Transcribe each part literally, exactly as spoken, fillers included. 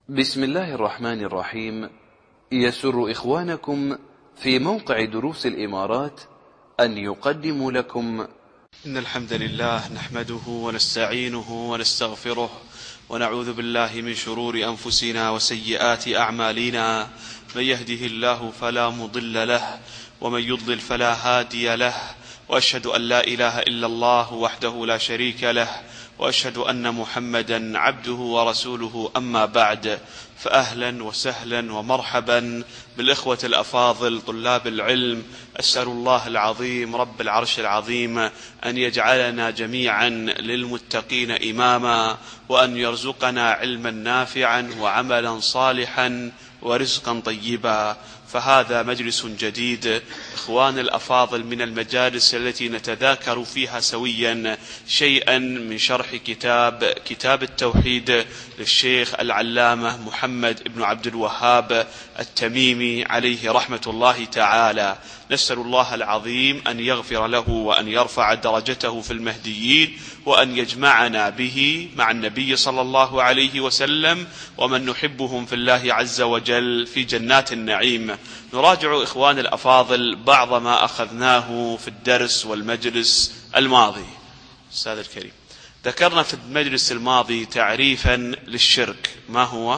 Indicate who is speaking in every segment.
Speaker 1: بسم الله الرحمن الرحيم. يسر إخوانكم في موقع دروس الإمارات أن يقدموا لكم
Speaker 2: إن الحمد لله نحمده ونستعينه ونستغفره ونعوذ بالله من شرور أنفسنا وسيئات أعمالنا. من يهده الله فلا مضل له ومن يضلل فلا هادي له، وأشهد أن لا إله إلا الله وحده لا شريك له، وأشهد أن محمدا عبده ورسوله. أما بعد، فأهلا وسهلا ومرحبا بالإخوة الأفاضل طلاب العلم. أسأل الله العظيم رب العرش العظيم أن يجعلنا جميعا للمتقين إماما، وأن يرزقنا علما نافعا وعملا صالحا ورزقا طيبا. فهذا مجلس جديد إخوان الأفاضل من المجالس التي نتذاكر فيها سويا شيئا من شرح كتاب كتاب التوحيد للشيخ العلامة محمد بن عبد الوهاب التميمي عليه رحمة الله تعالى. نسأل الله العظيم أن يغفر له وأن يرفع درجته في المهديين، وأن يجمعنا به مع النبي صلى الله عليه وسلم ومن نحبهم في الله عز وجل في جنات النعيم. نراجع إخوان الأفاضل بعض ما أخذناه في الدرس والمجلس الماضي. أستاذ الكريم، ذكرنا في المجلس الماضي تعريفا للشرك. ما هو؟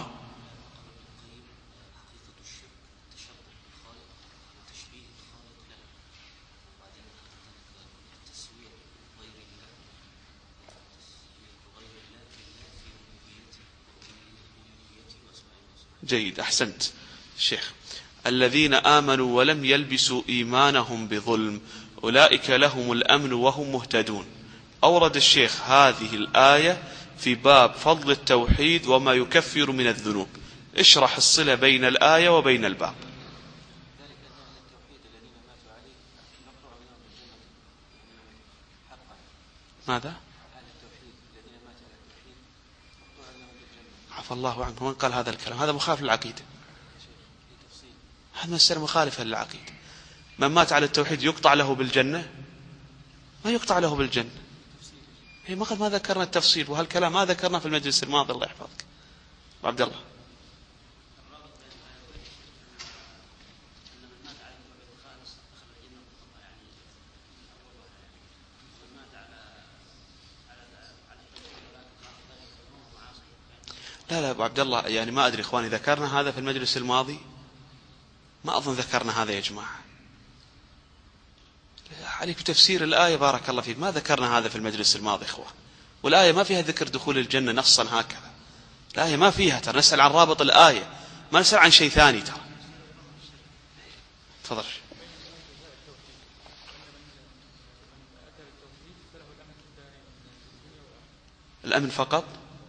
Speaker 2: جيد، أحسنت الشيخ. الذين آمنوا ولم يلبسوا إيمانهم بظلم أولئك لهم الأمن وهم مهتدون. أورد الشيخ هذه الآية في باب فضل التوحيد وما يكفر من الذنوب. اشرح الصلة بين الآية وبين الباب. ماذا؟ عفى الله عنه، من قال هذا الكلام؟ هذا مخالف للعقيدة، هذا مسألة مخالفة للعقيدة. من مات على التوحيد يقطع له بالجنة؟ ما يقطع له بالجنة. هي ما ما ذكرنا التفصيل، وهالكلام ما ذكرنا في المجلس الماضي. الله يحفظك عبد الله. لا لا أبو عبد الله، يعني ما أدري إخواني ذكرنا هذا في المجلس الماضي؟ ما أظن ذكرنا هذا يا جماعة. عليك بتفسير الآية بارك الله فيك. ما ذكرنا هذا في المجلس الماضي إخوة، والآية ما فيها ذكر دخول الجنة نصا هكذا. الآية ما فيها، ترى نسأل عن رابط الآية، ما نسأل عن شيء ثاني. ترى تفضل. الأمن فقط.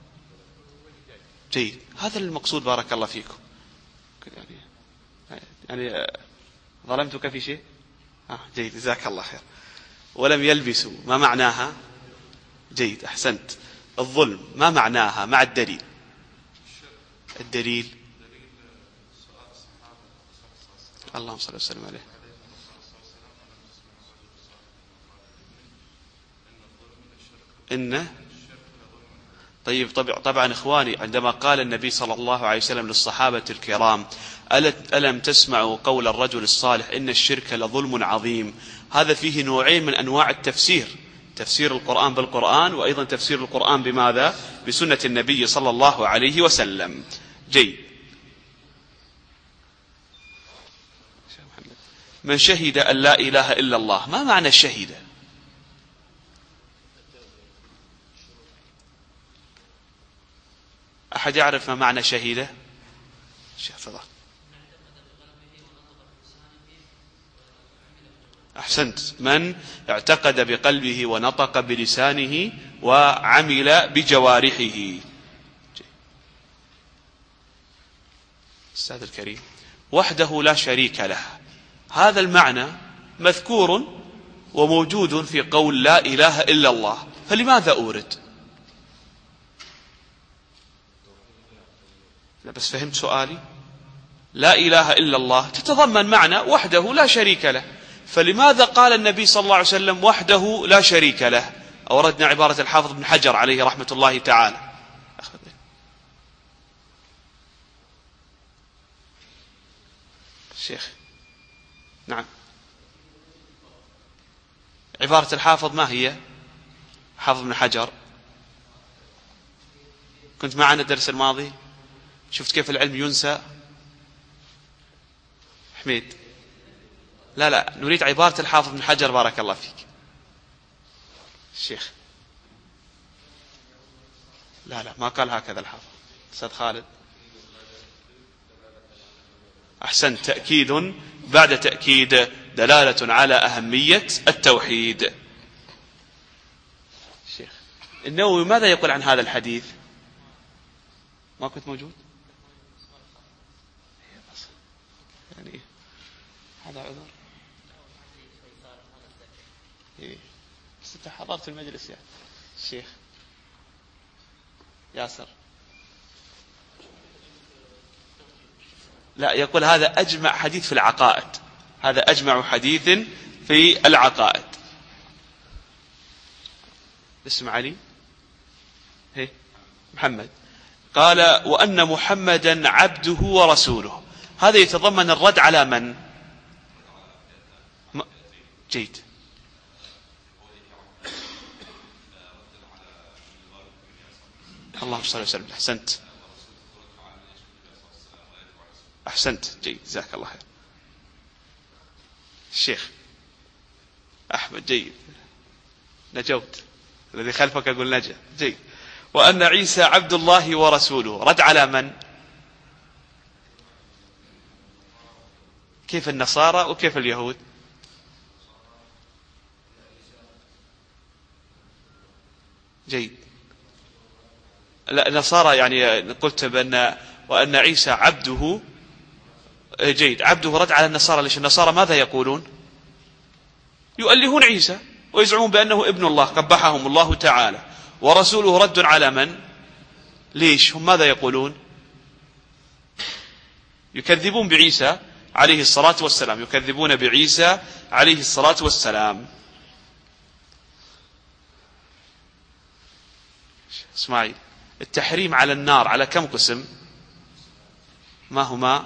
Speaker 2: جيد، هذا المقصود بارك الله فيكم. يعني يعني ظلمتك في شيء؟ آه جيد، جزاك الله خير. ولم يلبسوا ما معناها؟ جيد، أحسنت. الظلم ما معناها مع الدليل؟ الدليل اللهم صل وسلم عليه. إن طيب طبعا إخواني، عندما قال النبي صلى الله عليه وسلم للصحابة الكرام ألم تسمعوا قول الرجل الصالح إن الشرك لظلم عظيم، هذا فيه نوعين من أنواع التفسير: تفسير القرآن بالقرآن، وأيضا تفسير القرآن بماذا؟ بسنة النبي صلى الله عليه وسلم. جيد. من شهد أن لا إله إلا الله، ما معنى الشهيد؟ أحد يعرف ما معنى شهيدة؟ شيخ فضل. أحسنت. من اعتقد بقلبه ونطق بلسانه وعمل بجوارحه. أستاذ الكريم، وحده لا شريك له، هذا المعنى مذكور وموجود في قول لا إله إلا الله، فلماذا أورد؟ لا بس فهمت سؤالي؟ لا إله إلا الله تتضمن معنى وحده لا شريك له، فلماذا قال النبي صلى الله عليه وسلم وحده لا شريك له؟ أوردنا عبارة الحافظ بن حجر عليه رحمة الله تعالى. شيخ نعم. عبارة الحافظ ما هي؟ حافظ ابن حجر. كنت معنا الدرس الماضي، شفت كيف العلم ينسى. حميد لا لا نريد عبارة الحافظ ابن حجر بارك الله فيك. الشيخ لا لا ما قال هكذا الحافظ. أستاذ خالد أحسنت، تأكيد بعد تأكيد دلالة على أهمية التوحيد. الشيخ النووي ماذا يقول عن هذا الحديث؟ ما كنت موجود يعني هذا عذر. إيه. بس أنت حضرت المجلس يعني. الشيخ ياسر لا يقول هذا أجمع حديث في العقائد، هذا أجمع حديث في العقائد. اسم علي هي محمد قال وأن محمدا عبده ورسوله، هذا يتضمن الرد على من؟ جيد اللهم صل وسلم. أحسنت أحسنت جيد جزاك الله خير. الشيخ أحمد جيد نجوت، الذي خلفك أقول نجا جيد. وأن عيسى عبد الله ورسوله، رد على من؟ كيف النصارى وكيف اليهود؟ جيد لا النصارى يعني قلت بأن وأن عيسى عبده. جيد عبده رد على النصارى. ليش النصارى ماذا يقولون؟ يؤلهون عيسى ويزعمون بأنه ابن الله قبحهم الله تعالى. ورسوله رد على من؟ ليش هم ماذا يقولون؟ يكذبون بعيسى عليه الصلاة والسلام، يكذبون بعيسى عليه الصلاة والسلام. اسماعيل التحريم على النار على كم قسم؟ ما هما؟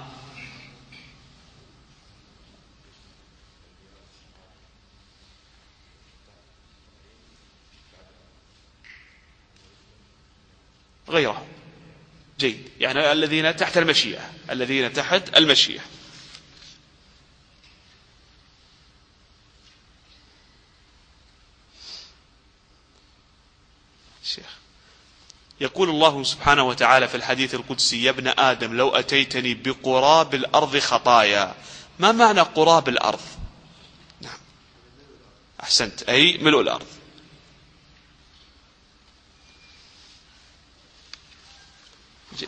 Speaker 2: غيرهم. جيد يعني الذين تحت المشيئة، الذين تحت المشيئة. الشيخ يقول الله سبحانه وتعالى في الحديث القدسي: يا ابن آدم لو أتيتني بقراب الأرض خطايا. ما معنى قراب الأرض؟ نعم أحسنت، أي ملء الأرض. جي.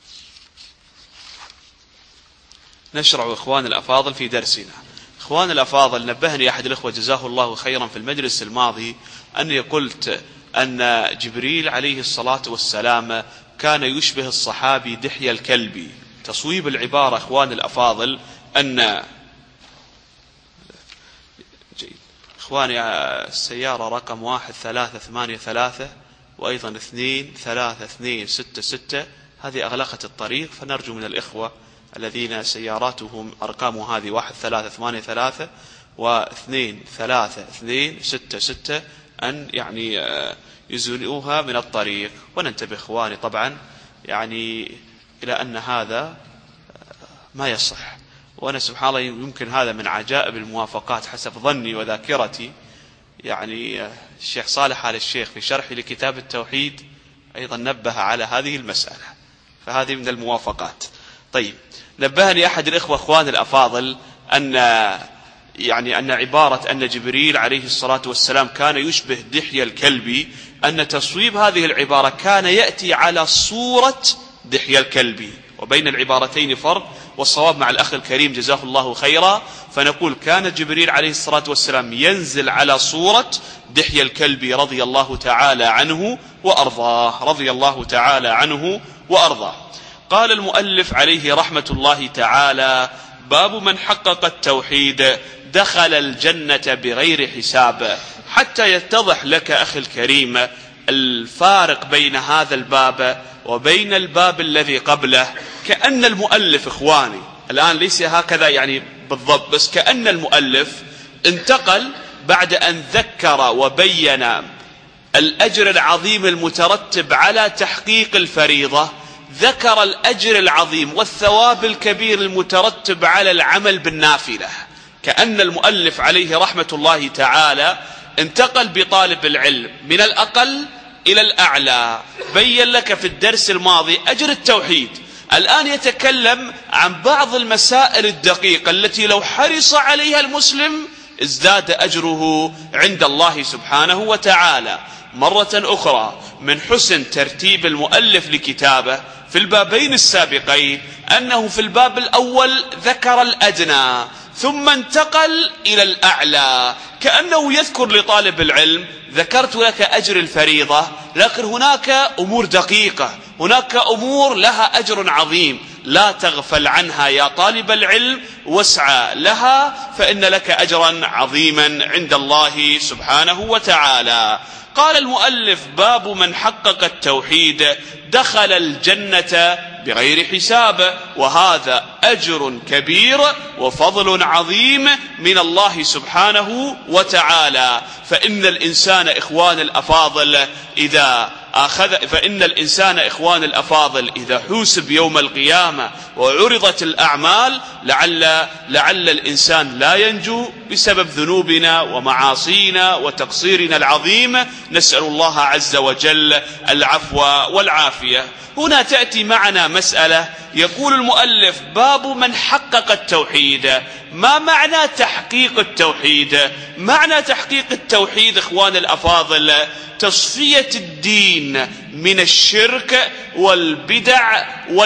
Speaker 2: نشرع إخوان الأفاضل في درسنا. إخوان الأفاضل، نبهني أحد الإخوة جزاه الله خيرا في المجلس الماضي أني قلت أن جبريل عليه الصلاة والسلام كان يشبه الصحابي دحية الكلبي. تصويب العبارة إخوان الأفاضل أن جيد. إخواني السيارة رقم واحد ثلاثة ثمانية ثلاثة وأيضا اثنين ثلاثة اثنين ستة ستة، هذه أغلقت الطريق، فنرجو من الإخوة الذين سياراتهم أرقام هذه واحد ثلاثة ثمانية ثلاثة واثنين ثلاثة اثنين ستة ستة أن يعني يزيلوها من الطريق. وننتبه إخواني طبعا يعني إلى أن هذا ما يصح. وأنا سبحان الله يمكن هذا من عجائب الموافقات حسب ظني وذاكرتي. يعني الشيخ صالح آل الشيخ في شرحه لكتاب التوحيد أيضا نبه على هذه المسألة، فهذه من الموافقات. طيب، نبهني أحد الإخوة إخوان الأفاضل أن يعني أن عبارة أن جبريل عليه الصلاة والسلام كان يشبه دحية الكلبي، أن تصويب هذه العبارة كان يأتي على صورة دحية الكلبي، وبين العبارتين فرق، والصواب مع الأخ الكريم جزاه الله خيرا، فنقول كان جبريل عليه الصلاة والسلام ينزل على صورة دحية الكلبي رضي الله تعالى عنه وأرضاه، رضي الله تعالى عنه وأرضاه. قال المؤلف عليه رحمة الله تعالى: باب من حقق التوحيد دخل الجنة بغير حساب. حتى يتضح لك أخي الكريم الفارق بين هذا الباب وبين الباب الذي قبله، كأن المؤلف إخواني الآن ليس هكذا يعني بالضبط، بس كأن المؤلف انتقل بعد أن ذكر وبين الأجر العظيم المترتب على تحقيق الفريضة، ذكر الأجر العظيم والثواب الكبير المترتب على العمل بالنافلة. كأن المؤلف عليه رحمة الله تعالى انتقل بطالب العلم من الأقل إلى الأعلى. بين لك في الدرس الماضي أجر التوحيد، الآن يتكلم عن بعض المسائل الدقيقة التي لو حرص عليها المسلم ازداد أجره عند الله سبحانه وتعالى. مرة أخرى من حسن ترتيب المؤلف لكتابه في البابين السابقين أنه في الباب الأول ذكر الأدنى ثم انتقل إلى الأعلى، كأنه يذكر لطالب العلم ذكرت لك أجر الفريضة، لكن هناك أمور دقيقة، هناك أمور لها أجر عظيم، لا تغفل عنها يا طالب العلم واسعى لها، فإن لك أجرا عظيما عند الله سبحانه وتعالى. قال المؤلف: باب من حقق التوحيد دخل الجنة بغير حساب. وهذا أجر كبير وفضل عظيم من الله سبحانه وتعالى. فإن الإنسان إخوان الأفاضل إذا أخذ فإن الإنسان إخوان الأفاضل إذا حوسب يوم القيامة وعرضت الأعمال لعل لعل الإنسان لا ينجو بسبب ذنوبنا ومعاصينا وتقصيرنا العظيم. نسأل الله عز وجل العفو والعافية. هنا تأتي معنا مسألة، يقول المؤلف: باب من حقق التوحيد. ما معنى تحقيق التوحيد؟ معنى تحقيق التوحيد إخوان الأفاضل تصفية الدين من الشرك والبدع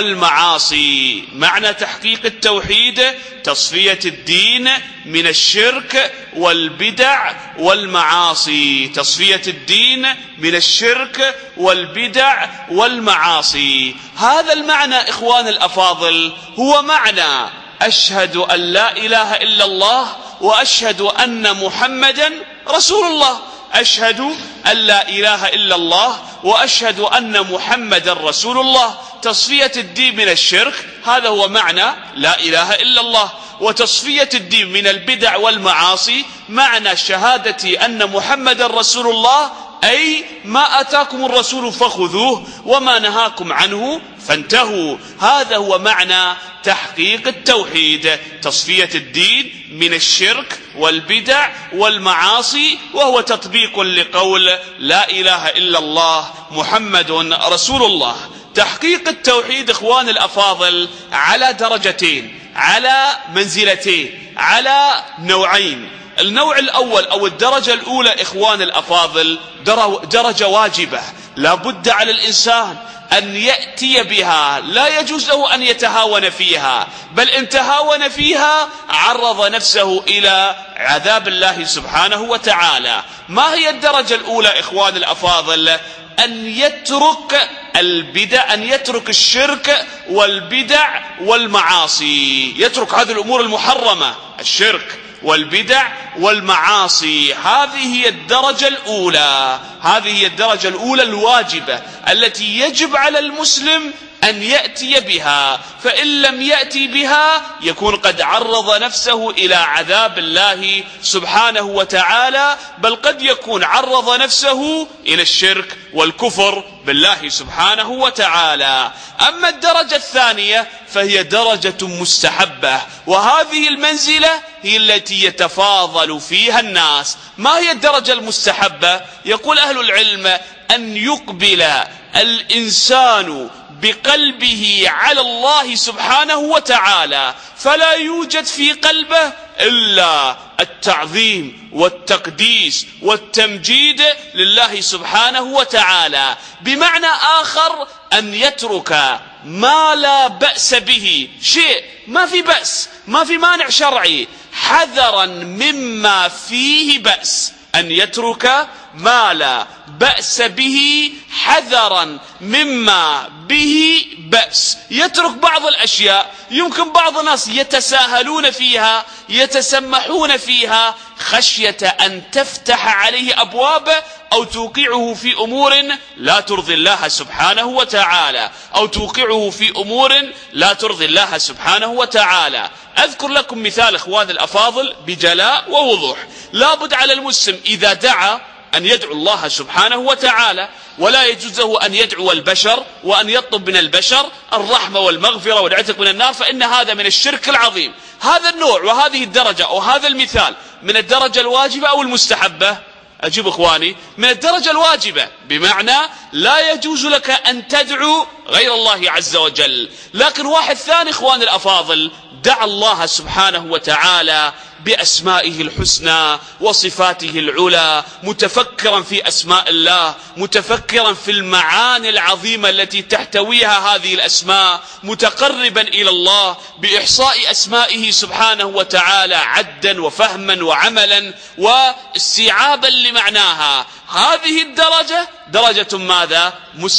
Speaker 2: والمعاصي. معنى تحقيق التوحيد تصفية الدين من الشرك والبدع والمعاصي. تصفية الدين من الشرك والبدع والمعاصي. هذا المعنى إخوان الأفاضل هو معنى أشهد أن لا إله إلا الله وأشهد أن محمدا رسول الله. أشهد أن لا إله إلا الله وأشهد أن محمدا رسول الله. تصفية الدين من الشرك هذا هو معنى لا إله إلا الله، وتصفية الدين من البدع والمعاصي معنى شهادة أن محمدا رسول الله، أي ما أتاكم الرسول فخذوه وما نهاكم عنه فانتهوا. هذا هو معنى تحقيق التوحيد، تصفية الدين من الشرك والبدع والمعاصي، وهو تطبيق لقول لا إله إلا الله محمد رسول الله. تحقيق التوحيد إخوان الأفاضل على درجتين، على منزلتين، على نوعين. النوع الأول أو الدرجة الأولى إخوان الأفاضل درجة واجبة، لا بد على الإنسان أن يأتي بها، لا يجوز له أن يتهاون فيها، بل إن تهاون فيها عرض نفسه إلى عذاب الله سبحانه وتعالى. ما هي الدرجة الأولى إخوان الأفاضل؟ أن يترك البدع، أن يترك الشرك والبدع والمعاصي، يترك هذه الأمور المحرمة، الشرك والبدع والمعاصي. هذه هي الدرجة الأولى، هذه هي الدرجة الأولى الواجبة التي يجب على المسلم أن يأتي بها، فإن لم يأتي بها يكون قد عرض نفسه إلى عذاب الله سبحانه وتعالى، بل قد يكون عرض نفسه إلى الشرك والكفر بالله سبحانه وتعالى. أما الدرجة الثانية فهي درجة مستحبة، وهذه المنزلة هي التي يتفاضل فيها الناس. ما هي الدرجة المستحبة؟ يقول أهل العلم: أن يقبل الإنسان بقلبه على الله سبحانه وتعالى، فلا يوجد في قلبه إلا التعظيم والتقديس والتمجيد لله سبحانه وتعالى. بمعنى آخر أن يترك ما لا بأس به، شيء ما في بأس، ما في مانع شرعي، حذرا مما فيه بأس. أن يترك ما لا بأس به حذرا مما به بأس. يترك بعض الأشياء يمكن بعض الناس يتساهلون فيها، يتسمحون فيها خشية أن تفتح عليه أبواب أو توقعه في أمور لا ترضي الله سبحانه وتعالى أو توقعه في أمور لا ترضي الله سبحانه وتعالى. أذكر لكم مثال إخوان الأفاضل بجلاء ووضوح. لابد على المسلم إذا دعا أن يدعو الله سبحانه وتعالى، ولا يجوز له أن يدعو البشر وأن يطلب من البشر الرحمة والمغفرة والعتق من النار، فإن هذا من الشرك العظيم. هذا النوع وهذه الدرجة أو هذا المثال من الدرجة الواجبة أو المستحبة؟ أجيب إخواني، من الدرجة الواجبة، بمعنى لا يجوز لك أن تدعو غير الله عز وجل. لكن واحد ثاني إخوان الأفاضل دعا الله سبحانه وتعالى بأسمائه الحسنى وصفاته العلى، متفكرا في أسماء الله، متفكرا في المعاني العظيمة التي تحتويها هذه الأسماء، متقربا إلى الله بإحصاء أسمائه سبحانه وتعالى عدا وفهما وعملا واستيعابا لمعناها. هذه الدرجة درجة ماذا؟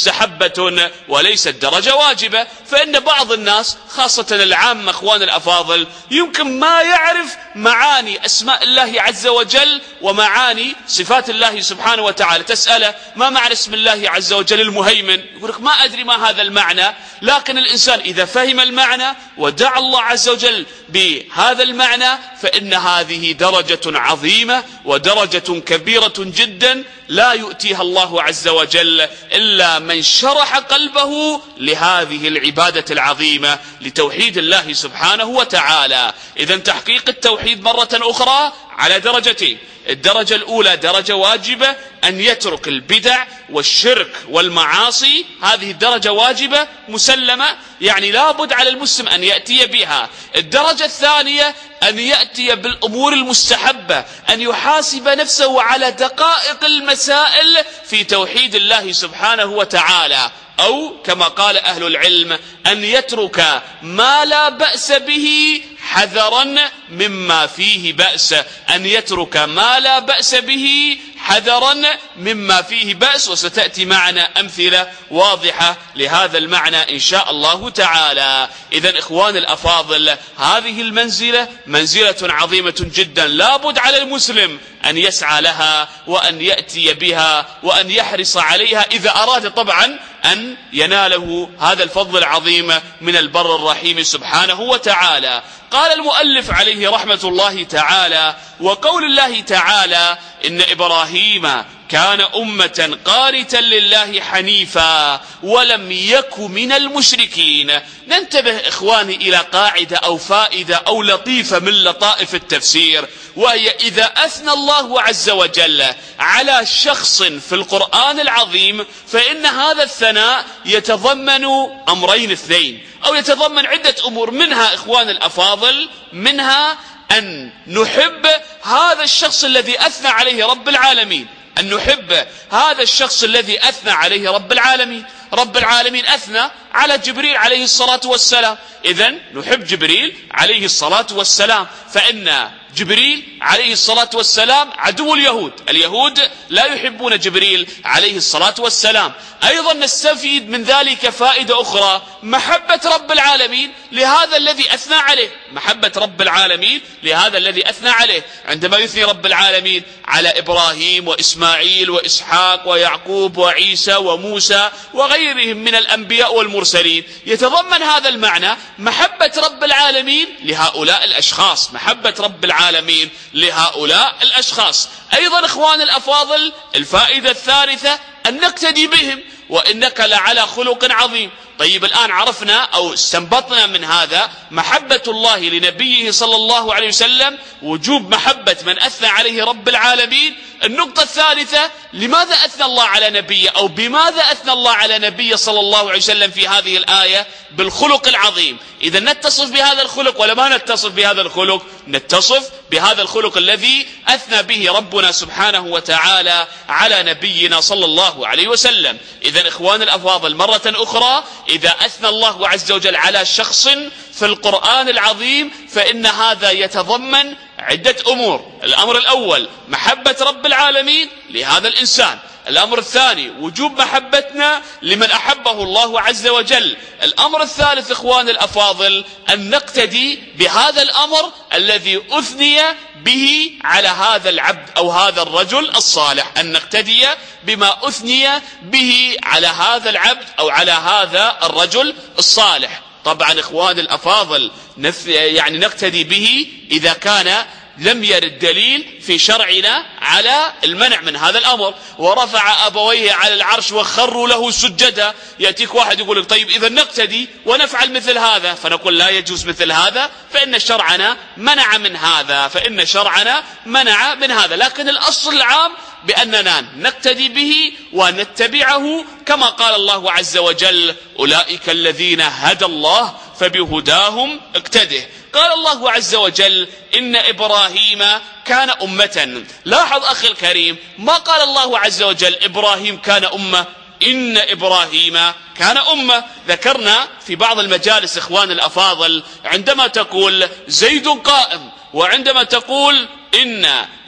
Speaker 2: مستحبة وليست درجة واجبة. فإن بعض الناس خاصة العامة أخوان الأفاضل يمكن ما يعرف معاني أسماء الله عز وجل ومعاني صفات الله سبحانه وتعالى. تسأله ما معنى اسم الله عز وجل المهيمن؟ يقول لك ما أدري ما هذا المعنى. لكن الإنسان إذا فهم المعنى ودعا الله عز وجل بهذا المعنى فإن هذه درجة عظيمة ودرجة كبيرة جدا لا يؤتيها الله عز وجل إلا من شرح قلبه لهذه العبادة العظيمة لتوحيد الله سبحانه وتعالى. إذن تحقيق التوحيد مرة أخرى على درجتين. الدرجة الأولى درجة واجبة أن يترك البدع والشرك والمعاصي، هذه الدرجة واجبة مسلمة، يعني لابد على المسلم أن يأتي بها. الدرجة الثانية أن يأتي بالأمور المستحبة، أن يحاسب نفسه على دقائق المسائل في توحيد الله سبحانه وتعالى، أو كما قال أهل العلم أن يترك ما لا بأس به حذرا مما فيه بأس، أن يترك ما لا بأس به حذرا مما فيه بأس. وستأتي معنا أمثلة واضحة لهذا المعنى إن شاء الله تعالى. إذن إخوان الأفاضل هذه المنزلة منزلة عظيمة جدا، لابد على المسلم أن يسعى لها وأن يأتي بها وأن يحرص عليها إذا أراد طبعا أن يناله هذا الفضل العظيم من البر الرحيم سبحانه وتعالى. قال المؤلف عليه رحمة الله تعالى: وقول الله تعالى إن إبراهيم كان أمة قانتا لله حنيفا ولم يك من المشركين. ننتبه إخواني إلى قاعدة أو فائدة أو لطيفة من لطائف التفسير، وهي إذا أثنى الله عز وجل على شخص في القرآن العظيم فإن هذا الثناء يتضمن أمرين اثنين، أو يتضمن عدة أمور. منها إخوان الأفاضل منها أن نحب هذا الشخص الذي أثنى عليه رب العالمين، أن نحب هذا الشخص الذي أثنى عليه رب العالمين. رب العالمين أثنى على جبريل عليه الصلاة والسلام، إذن نحب جبريل عليه الصلاة والسلام، فإن جبريل عليه الصلاة والسلام عدو اليهود، اليهود لا يحبون جبريل عليه الصلاة والسلام. أيضا نستفيد من ذلك فائدة أخرى، محبة رب العالمين لهذا الذي أثنى عليه، محبة رب العالمين لهذا الذي أثنى عليه. عندما يثني رب العالمين على إبراهيم وإسماعيل وإسحاق ويعقوب وعيسى وموسى وغيرهم من الأنبياء والمرسلين، يتضمن هذا المعنى محبة رب العالمين لهؤلاء الأشخاص، محبة رب العالمين لهؤلاء الأشخاص. أيضا إخوان الأفاضل الفائدة الثالثة أن نقتدي بهم، وإنك لعلى خلق عظيم. طيب الآن عرفنا أو استنبطنا من هذا محبة الله لنبيه صلى الله عليه وسلم، وجوب محبة من أثنى عليه رب العالمين. النقطة الثالثة، لماذا أثنى الله على نبيه أو بماذا أثنى الله على نبيه صلى الله عليه وسلم في هذه الآية؟ بالخلق العظيم. إذا نتصف بهذا الخلق ولا ما نتصف بهذا الخلق؟ نتصف بهذا الخلق الذي أثنى به ربنا سبحانه وتعالى على نبينا صلى الله عليه وسلم. إذا إخوان الأفاضل مرة أخرى، إذا أثنى الله عز وجل على شخص في القرآن العظيم فإن هذا يتضمن عدة أمور. الأمر الأول محبة رب العالمين لهذا الإنسان. الأمر الثاني وجوب محبتنا لمن أحبه الله عز وجل. الأمر الثالث إخوان الأفاضل أن نقتدي بهذا الأمر الذي أثني به على هذا العبد أو هذا الرجل الصالح، أن نقتدي بما أثني به على هذا العبد أو على هذا الرجل الصالح. طبعا إخوان الأفاضل يعني نقتدي به إذا كان لم يرد دليل في شرعنا على المنع من هذا الأمر. ورفع أبويه على العرش وخروا له سجدا، يأتيك واحد يقول لك طيب إذا نقتدي ونفعل مثل هذا، فنقول لا يجوز مثل هذا، فإن شرعنا منع من هذا، فإن شرعنا منع من هذا. لكن الأصل العام بأننا نقتدي به ونتبعه كما قال الله عز وجل أولئك الذين هدى الله فبهداهم اقتده. قال الله عز وجل إن إبراهيم كان أمة. لاحظ أخي الكريم، ما قال الله عز وجل إبراهيم كان أمة، إن إبراهيم كان أمة. ذكرنا في بعض المجالس إخوان الأفاضل عندما تقول زيد قائم وعندما تقول إن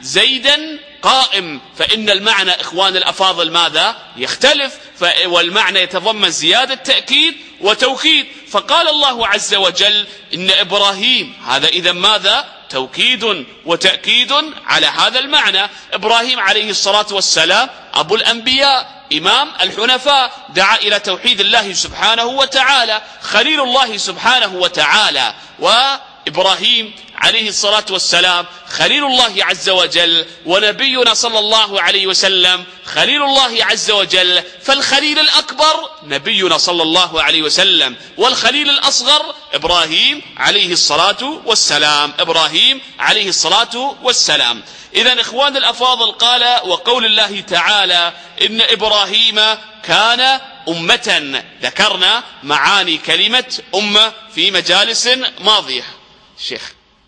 Speaker 2: زيدا قائم، فإن المعنى إخوان الأفاضل ماذا؟ يختلف، والمعنى يتضمن زيادة تأكيد وتوكيد. فقال الله عز وجل إن إبراهيم، هذا إذا ماذا؟ توكيد وتأكيد على هذا المعنى. إبراهيم عليه الصلاة والسلام أبو الأنبياء، إمام الحنفاء، دعا إلى توحيد الله سبحانه وتعالى، خليل الله سبحانه وتعالى. وإبراهيم عليه الصلاة والسلام خليل الله عز وجل، ونبينا صلى الله عليه وسلم خليل الله عز وجل. فالخليل الأكبر نبينا صلى الله عليه وسلم، والخليل الأصغر إبراهيم عليه الصلاة والسلام، إبراهيم عليه الصلاة والسلام. إذن إخوان الأفاضل قال وقول الله تعالى إن إبراهيم كان أمة. ذكرنا معاني كلمة أمة في مجالس ماضية. شيخ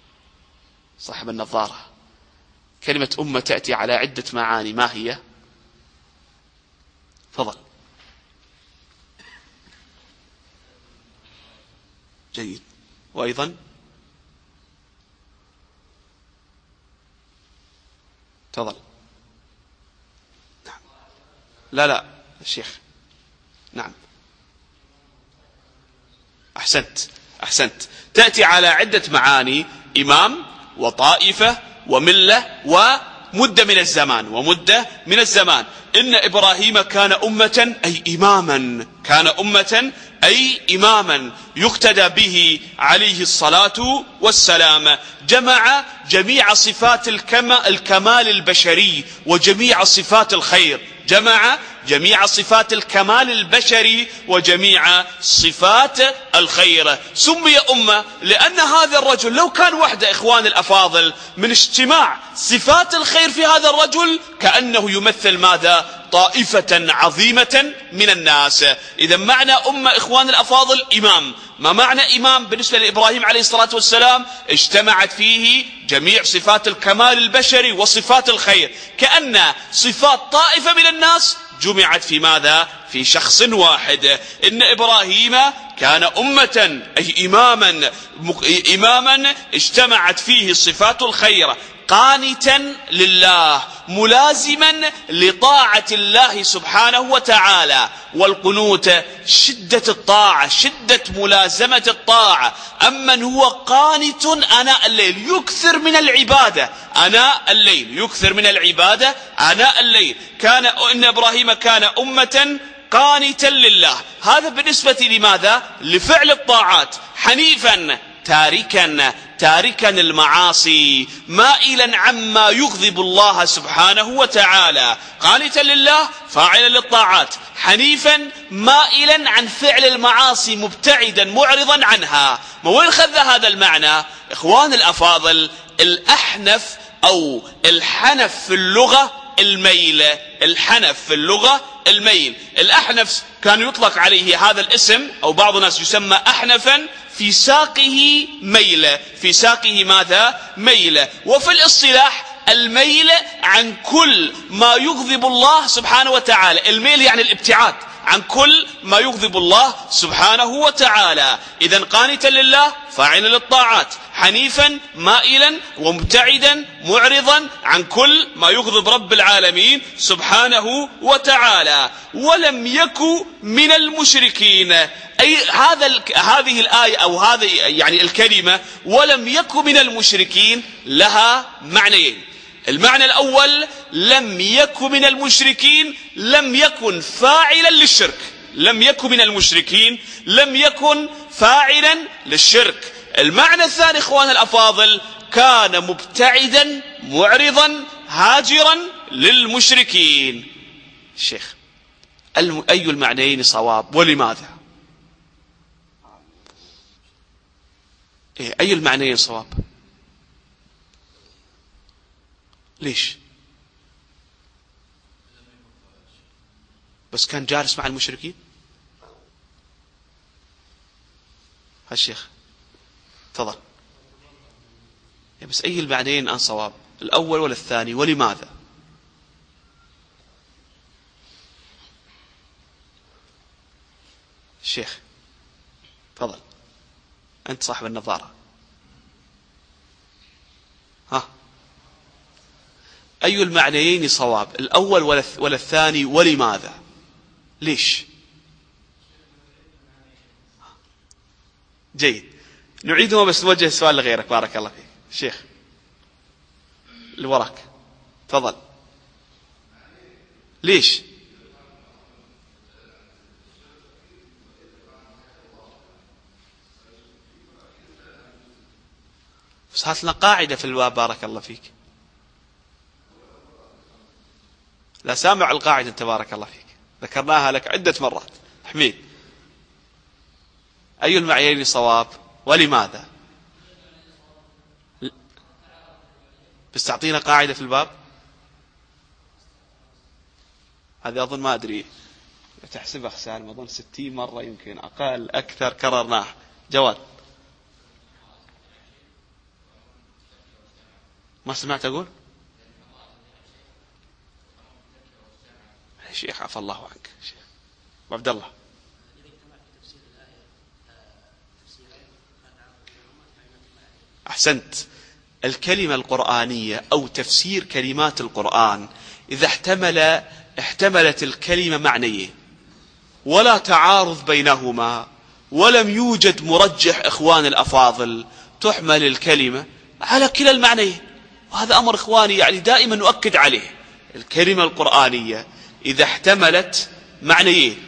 Speaker 2: صاحب النظارة، كلمة أمة تأتي على عدة معاني، ما هي؟ فضل. جيد. وأيضا تفضل. نعم. لا لا الشيخ. نعم أحسنت أحسنت تأتي على عدة معاني: إمام وطائفة وملة ومدة من الزمان ومدة من الزمان. إن إبراهيم كان أمة أي إماما، كان أمة أي إماما يقتدى به عليه الصلاة والسلام. جمع جميع صفات الكمال البشري وجميع صفات الخير، جمع جميع صفات الكمال البشري وجميع صفات الخير. سمي أمة لأن هذا الرجل لو كان وحده إخوان الأفاضل، من اجتماع صفات الخير في هذا الرجل كأنه يمثل ماذا؟ طائفة عظيمة من الناس. إذا معنى أمة إخوان الأفاضل إمام. ما معنى إمام بالنسبة لإبراهيم عليه الصلاة والسلام؟ اجتمعت فيه جميع صفات الكمال البشري وصفات الخير، كأن صفات طائفة من الناس جمعت في ماذا؟ في شخص واحد. إن إبراهيم كان أمة أي إماما، إماما اجتمعت فيه صفات الخير، قانتا لله، ملازما لطاعة الله سبحانه وتعالى. والقنوت شدة الطاعة، شدة ملازمة الطاعة. أمن هو قانت آناء الليل، يكثر من العبادة آناء الليل، يكثر من العبادة آناء الليل. كان إن إبراهيم كان أمة قانتا لله. هذا بالنسبة لماذا؟ لفعل الطاعات. حنيفا تاركا تاركا المعاصي، مائلا عما يغضب الله سبحانه وتعالى. قانتا لله فاعلا للطاعات، حنيفا مائلا عن فعل المعاصي، مبتعدا معرضا عنها. ما وين خذ هذا المعنى إخوان الأفاضل؟ الأحنف أو الحنف في اللغة الميل، الحنف في اللغة الميل. الأحنف كان يطلق عليه هذا الاسم، أو بعض الناس يسمى أحنفا في ساقه ميلة، في ساقه ماذا؟ ميلة. وفي الاصطلاح الميل عن كل ما يغضب الله سبحانه وتعالى. الميل يعني الابتعاد عن كل ما يغضب الله سبحانه وتعالى. إذن قانتا لله فاعلا للطاعات، حنيفا مائلا ومبتعدا معرضا عن كل ما يغضب رب العالمين سبحانه وتعالى. ولم يكن من المشركين، أي هذا هذه الآية أو هذه يعني الكلمة ولم يكن من المشركين لها معنيين. المعنى الأول لم يكن من المشركين، لم يكن فاعلا للشرك، لم يكن من المشركين لم يكن فاعلا للشرك. المعنى الثاني إخوان الأفاضل كان مبتعدا معرضا هاجرا للمشركين. الشيخ أي المعنيين صواب ولماذا؟ أي المعنيين صواب؟ ليش؟ بس كان جالس مع المشركين. هالشيخ تفضل. بس أي المعنيين أن صواب، الأول ولا الثاني ولماذا؟ الشيخ تفضل، أنت صاحب النظارة. ها أي المعنيين صواب، الأول ولا الثاني ولماذا؟ ليش؟ جيد، نعيدها بس نوجه السؤال لغيرك. بارك الله فيك شيخ اللي وراك تفضل. ليش؟ بس هات لنا قاعدة في الباب. بارك الله فيك. لا سامع القاعدة انت بارك الله فيك، ذكرناها لك عدة مرات. حميد أي المعنيين صواب ولماذا؟ بس تعطينا قاعدة في الباب. هذه أظن ما أدري تحسبها خسالم، أظن ستين مرة يمكن أقل أكثر كررناه. جواد ما سمعت أقول؟ شيخ عفى الله عنك شيخ عبد الله. أحسنت. الكلمة القرآنية أو تفسير كلمات القرآن إذا احتمل احتملت الكلمة معنيين ولا تعارض بينهما ولم يوجد مرجح إخوان الأفاضل، تحمل الكلمة على كلا المعنيين. وهذا أمر إخواني يعني دائما نؤكد عليه. الكلمة القرآنية إذا احتملت معنيين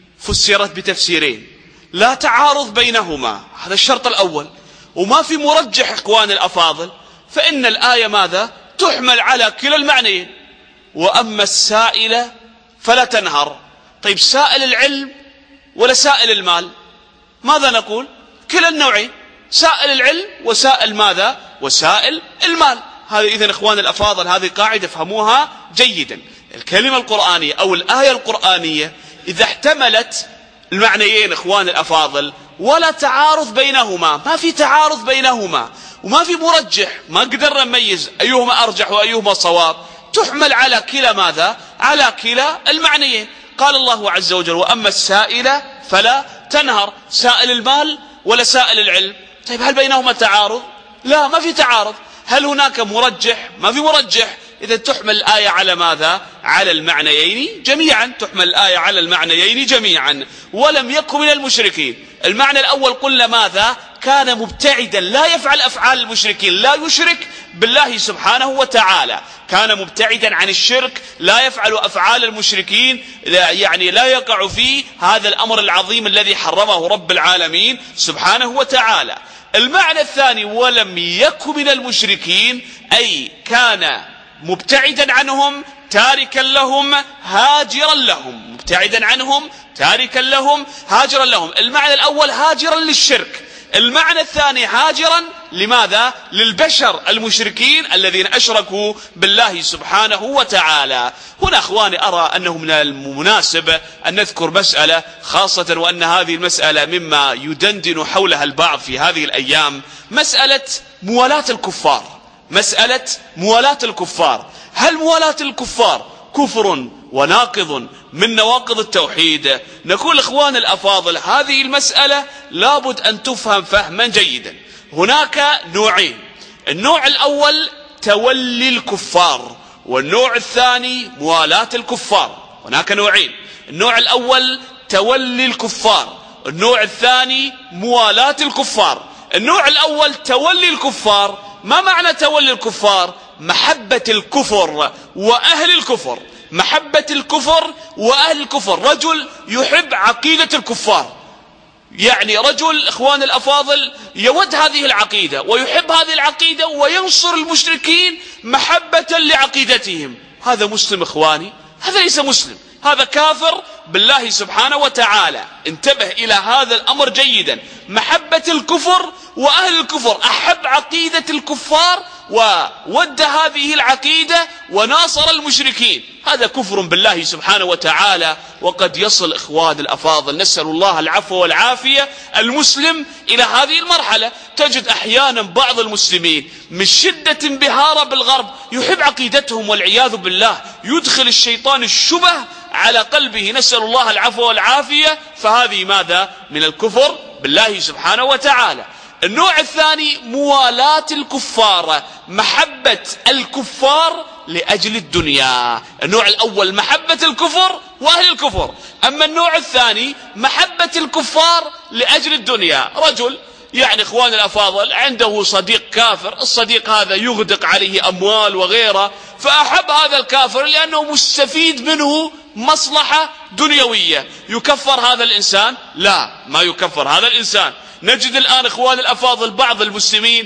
Speaker 2: فسرت بتفسيرين لا تعارض بينهما، هذا الشرط الأول، وما في مرجح إخوان الأفاضل، فإن الآية ماذا؟ تحمل على كلا المعنيين. وأما السائل فلا تنهر. طيب سائل العلم ولا سائل المال؟ ماذا نقول؟ كلا النوعين، سائل العلم وسائل ماذا؟ وسائل المال. هذه إذن إخوان الأفاضل هذه قاعدة فهموها جيدا. الكلمة القرآنية أو الآية القرآنية إذا احتملت المعنيين إخوان الأفاضل ولا تعارض بينهما، ما في تعارض بينهما وما في مرجح، ما قدرنا نميز أيهما أرجح وأيهما صواب، تحمل على كلا ماذا؟ على كلا المعنيين. قال الله عز وجل وأما السائل فلا تنهر. سائل المال ولا سائل العلم؟ طيب هل بينهما تعارض؟ لا، ما في تعارض. هل هناك مرجح؟ ما في مرجح. إذا تحمل الآية على ماذا؟ على المعنيين جميعا، تحمل الآية على المعنيين جميعا. ولم يكن من المشركين. المعنى الأول قلنا ماذا؟ كان مبتعدا لا يفعل أفعال المشركين، لا يشرك بالله سبحانه وتعالى، كان مبتعدا عن الشرك، لا يفعل أفعال المشركين، لا يعني لا يقع في هذا الأمر العظيم الذي حرمه رب العالمين سبحانه وتعالى. المعنى الثاني ولم يكن من المشركين، أي كان مبتعدا عنهم تاركا لهم هاجرا لهم، مبتعدا عنهم تاركا لهم هاجرا لهم. المعنى الأول هاجرا للشرك، المعنى الثاني هاجرا لماذا؟ للبشر المشركين الذين أشركوا بالله سبحانه وتعالى. هنا أخواني أرى أنه من المناسب أن نذكر مسألة خاصة، وأن هذه المسألة مما يدندن حولها البعض في هذه الأيام، مسألة موالاة الكفار. مسألة موالاة الكفار، هل موالاة الكفار كفر وناقض من نواقض التوحيد. نقول إخوان الأفاضل هذه المسألة لابد أن تفهم فهما جيدا. هناك نوعين، النوع الأول تولي الكفار، والنوع الثاني موالاة الكفار. هناك نوعين، النوع الأول تولي الكفار، النوع الثاني موالاة الكفار. النوع الأول تولي الكفار، ما معنى تولي الكفار؟ محبة الكفر وأهل الكفر، محبة الكفر وأهل الكفر. رجل يحب عقيدة الكفار، يعني رجل إخوان الأفاضل يود هذه العقيدة ويحب هذه العقيدة وينصر المشركين محبة لعقيدتهم. هذا مسلم إخواني؟ هذا ليس مسلم، هذا كافر بالله سبحانه وتعالى. انتبه إلى هذا الأمر جيدا، محبة الكفر وأهل الكفر، أحب عقيدة الكفار وود هذه العقيدة وناصر المشركين، هذا كفر بالله سبحانه وتعالى. وقد يصل إخوان الأفاضل، نسأل الله العفو والعافية، المسلم إلى هذه المرحلة. تجد أحيانا بعض المسلمين من شدة انبهاره بالغرب يحب عقيدتهم والعياذ بالله، يدخل الشيطان الشبه على قلبه، نسأل الله العفو والعافية، فهذه ماذا؟ من الكفر بالله سبحانه وتعالى. النوع الثاني موالاة الكفار، محبة الكفار لأجل الدنيا. النوع الأول محبة الكفر وأهل الكفر، أما النوع الثاني محبة الكفار لأجل الدنيا. رجل يعني إخوان الأفاضل عنده صديق كافر، الصديق هذا يغدق عليه أموال وغيره، فأحب هذا الكافر لأنه مستفيد منه مصلحة دنيوية. يكفر هذا الإنسان؟ لا، ما يكفر هذا الإنسان. نجد الآن إخوان الأفاضل بعض المسلمين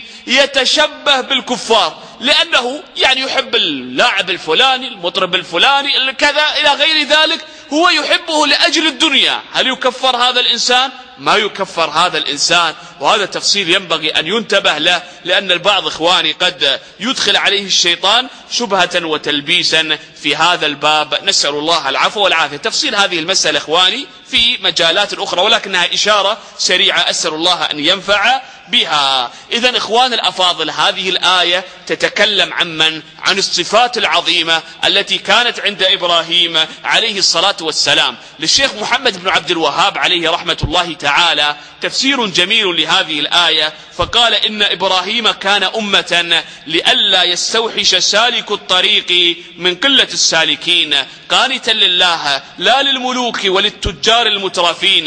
Speaker 2: يتشبه بالكفار لأنه يعني يحب اللاعب الفلاني، المطرب الفلاني، كذا إلى غير ذلك، هو يحبه لأجل الدنيا. هل يكفر هذا الإنسان؟ ما يكفر هذا الإنسان. وهذا تفصيل ينبغي أن ينتبه له، لأن البعض إخواني قد يدخل عليه الشيطان شبهة وتلبيسا في هذا الباب، نسأل الله العفو والعافية. تفصيل هذه المسألة إخواني في مجالات أخرى، ولكنها إشارة سريعة أسأل الله أن ينفع بها. إذن إخوان الأفاضل هذه الآية تتكلم عن من؟ عن الصفات العظيمة التي كانت عند إبراهيم عليه الصلاة والسلام. للشيخ محمد بن عبد الوهاب عليه رحمة الله تعالى تفسير جميل لهذه الآية، فقال إن إبراهيم كان أمة لئلا يستوحش سالك الطريق من قلة السالكين، قانتا لله لا للملوك وللتجار المترفين،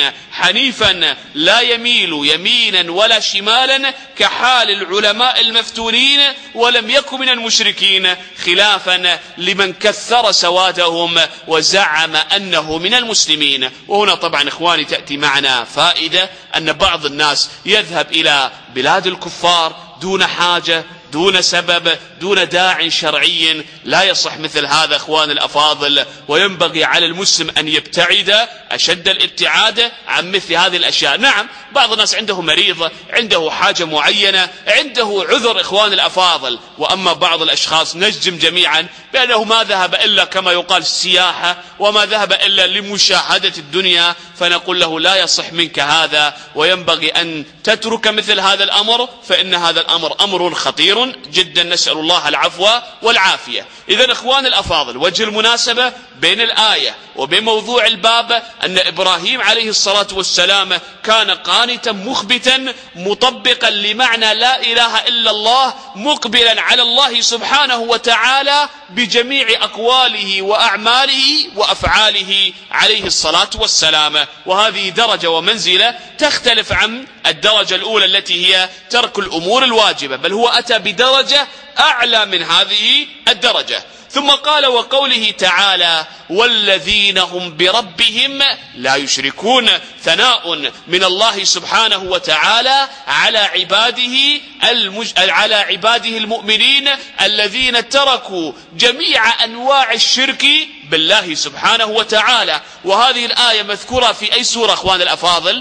Speaker 2: حنيفا لا يميل يمينا ولا شمالا كحال العلماء المفتونين، ولم يكن من المشركين، خلافا لمن كثر سوادهم وزعم أنه من المسلمين. وهنا طبعا إخواني تأتي معنا فائدة، أن بعض الناس يذهب إلى بلاد الكفار دون حاجة، دون سبب، دون داع شرعي. لا يصح مثل هذا إخوان الأفاضل، وينبغي على المسلم أن يبتعد أشد الابتعاد عن مثل هذه الأشياء. نعم بعض الناس عنده مريض، عنده حاجة معينة، عنده عذر إخوان الأفاضل، وأما بعض الأشخاص نجزم جميعا بأنه ما ذهب إلا كما يقال السياحة، وما ذهب إلا لمشاهدة الدنيا، فنقول له لا يصح منك هذا، وينبغي أن تترك مثل هذا الأمر، فإن هذا الأمر أمر خطير جدا، نسأل الله العفو والعافية. إذن إخوان الأفاضل وجه المناسبة بين الآية وبين موضوع الباب أن إبراهيم عليه الصلاة والسلام كان قانتا مخبتا مطبقا لمعنى لا إله إلا الله، مقبلا على الله سبحانه وتعالى بجميع أقواله وأعماله وأفعاله عليه الصلاة والسلام. وهذه درجة ومنزلة تختلف عن الدرجة الأولى التي هي ترك الأمور الواجبة، بل هو أتى بدرجة أعلى من هذه الدرجة. ثم قال وقوله تعالى والذين هم بربهم لا يشركون، ثناء من الله سبحانه وتعالى على عباده المج... على عباده المؤمنين الذين تركوا جميع أنواع الشرك بالله سبحانه وتعالى. وهذه الآية مذكورة في أي سورة أخوان الأفاضل؟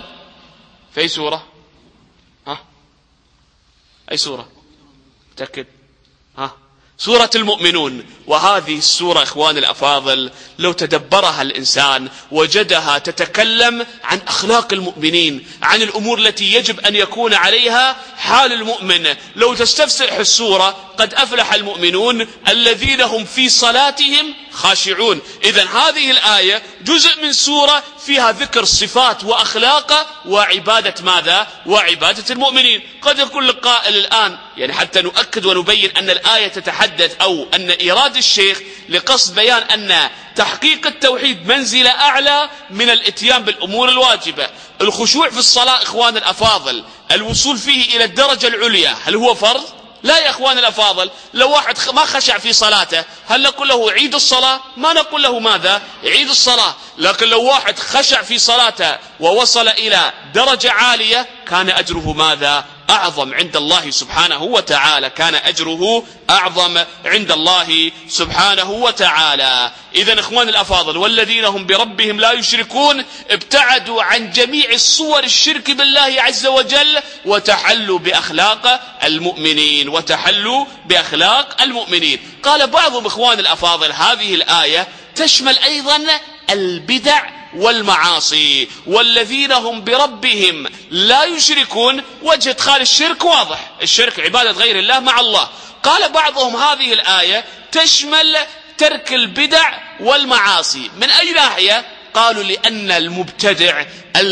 Speaker 2: في أي سورة؟ ها؟ أي سورة؟ تأكد؟ ها؟ سورة المؤمنون. وهذه السورة إخوان الأفاضل لو تدبرها الإنسان وجدها تتكلم عن أخلاق المؤمنين، عن الأمور التي يجب أن يكون عليها حال المؤمن لو تستفسح السورة قد أفلح المؤمنون الذين هم في صلاتهم خاشعون. إذن هذه الآية جزء من سورة فيها ذكر صفات وأخلاق وعبادة ماذا؟ وعبادة المؤمنين. قد يقول القائل الآن يعني حتى نؤكد ونبين أن الآية تتحدث أو أن إيراد الشيخ لقصد بيان أن تحقيق التوحيد منزلة أعلى من الاتيان بالأمور الواجبة. الخشوع في الصلاة إخوان الأفاضل الوصول فيه إلى الدرجة العليا هل هو فرض؟ لا يا إخوان الأفاضل. لو واحد ما خشع في صلاته هل نقول له عيد الصلاة؟ ما نقول له ماذا؟ عيد الصلاة. لكن لو واحد خشع في صلاته ووصل إلى درجة عالية كان أجره ماذا؟ أعظم عند الله سبحانه وتعالى، كان أجره أعظم عند الله سبحانه وتعالى. إذن إخوان الأفاضل والذين هم بربهم لا يشركون ابتعدوا عن جميع الصور الشرك بالله عز وجل وتحلوا بأخلاق المؤمنين وتحلوا بأخلاق المؤمنين. قال بعضهم إخوان الأفاضل هذه الآية تشمل أيضا البدع والمعاصي والذين هم بربهم لا يشركون. وجه إدخال الشرك واضح، الشرك عبادة غير الله مع الله. قال بعضهم هذه الآية تشمل ترك البدع والمعاصي. من أي ناحية؟ قالوا لأن المبتدع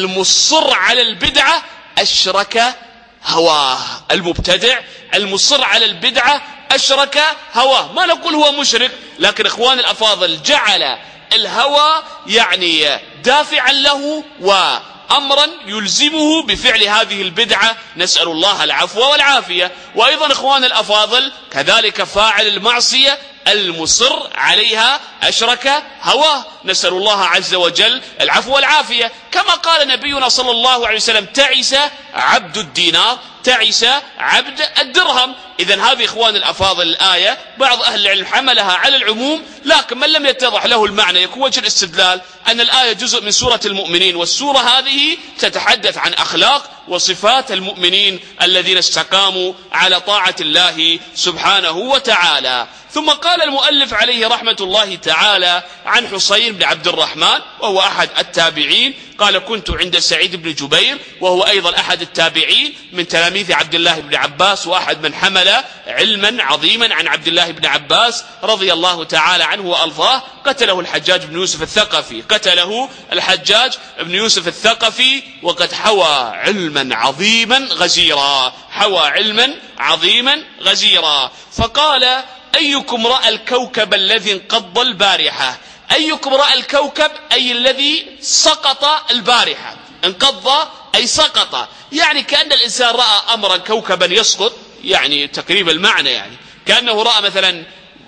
Speaker 2: المصر على البدعة أشرك هواه. المبتدع المصر على البدعة أشرك هواه. ما نقول هو مشرك، لكن إخوان الأفاضل جعل الهوى يعني دافعا له وأمرا يلزمه بفعل هذه البدعة. نسأل الله العفو والعافية. وأيضا إخوان الأفاضل كذلك فاعل المعصية المصر عليها أشرك هواه. نسأل الله عز وجل العفو والعافية. كما قال نبينا صلى الله عليه وسلم تعس عبد الدينار تعس عبد الدرهم. إذن هذه إخوان الأفاضل الآية بعض أهل العلم حملها على العموم، لكن من لم يتضح له المعنى يكون وجه الاستدلال أن الآية جزء من سورة المؤمنين، والسورة هذه تتحدث عن أخلاق وصفات المؤمنين الذين استقاموا على طاعة الله سبحانه وتعالى. ثم قال المؤلف عليه رحمة الله تعالى عن حصين بن عبد الرحمن وهو أحد التابعين قال كنت عند سعيد بن جبير وهو أيضا أحد التابعين من تلاميذ عبد الله بن عباس وأحد من حمل علما عظيما عن عبد الله بن عباس رضي الله تعالى عنه وأرضاه. قتله الحجاج بن يوسف الثقفي قتله الحجاج بن يوسف الثقفي وقد حوى علما عظيما غزيرا حوى علما عظيما غزيرا. فقال أيكم رأى الكوكب الذي انقض البارحة؟ أيكم رأى الكوكب أي الذي سقط البارحة. انقض أي سقط، يعني كأن الإنسان رأى أمرا كوكبا يسقط، يعني تقريبا المعنى يعني كأنه رأى مثلا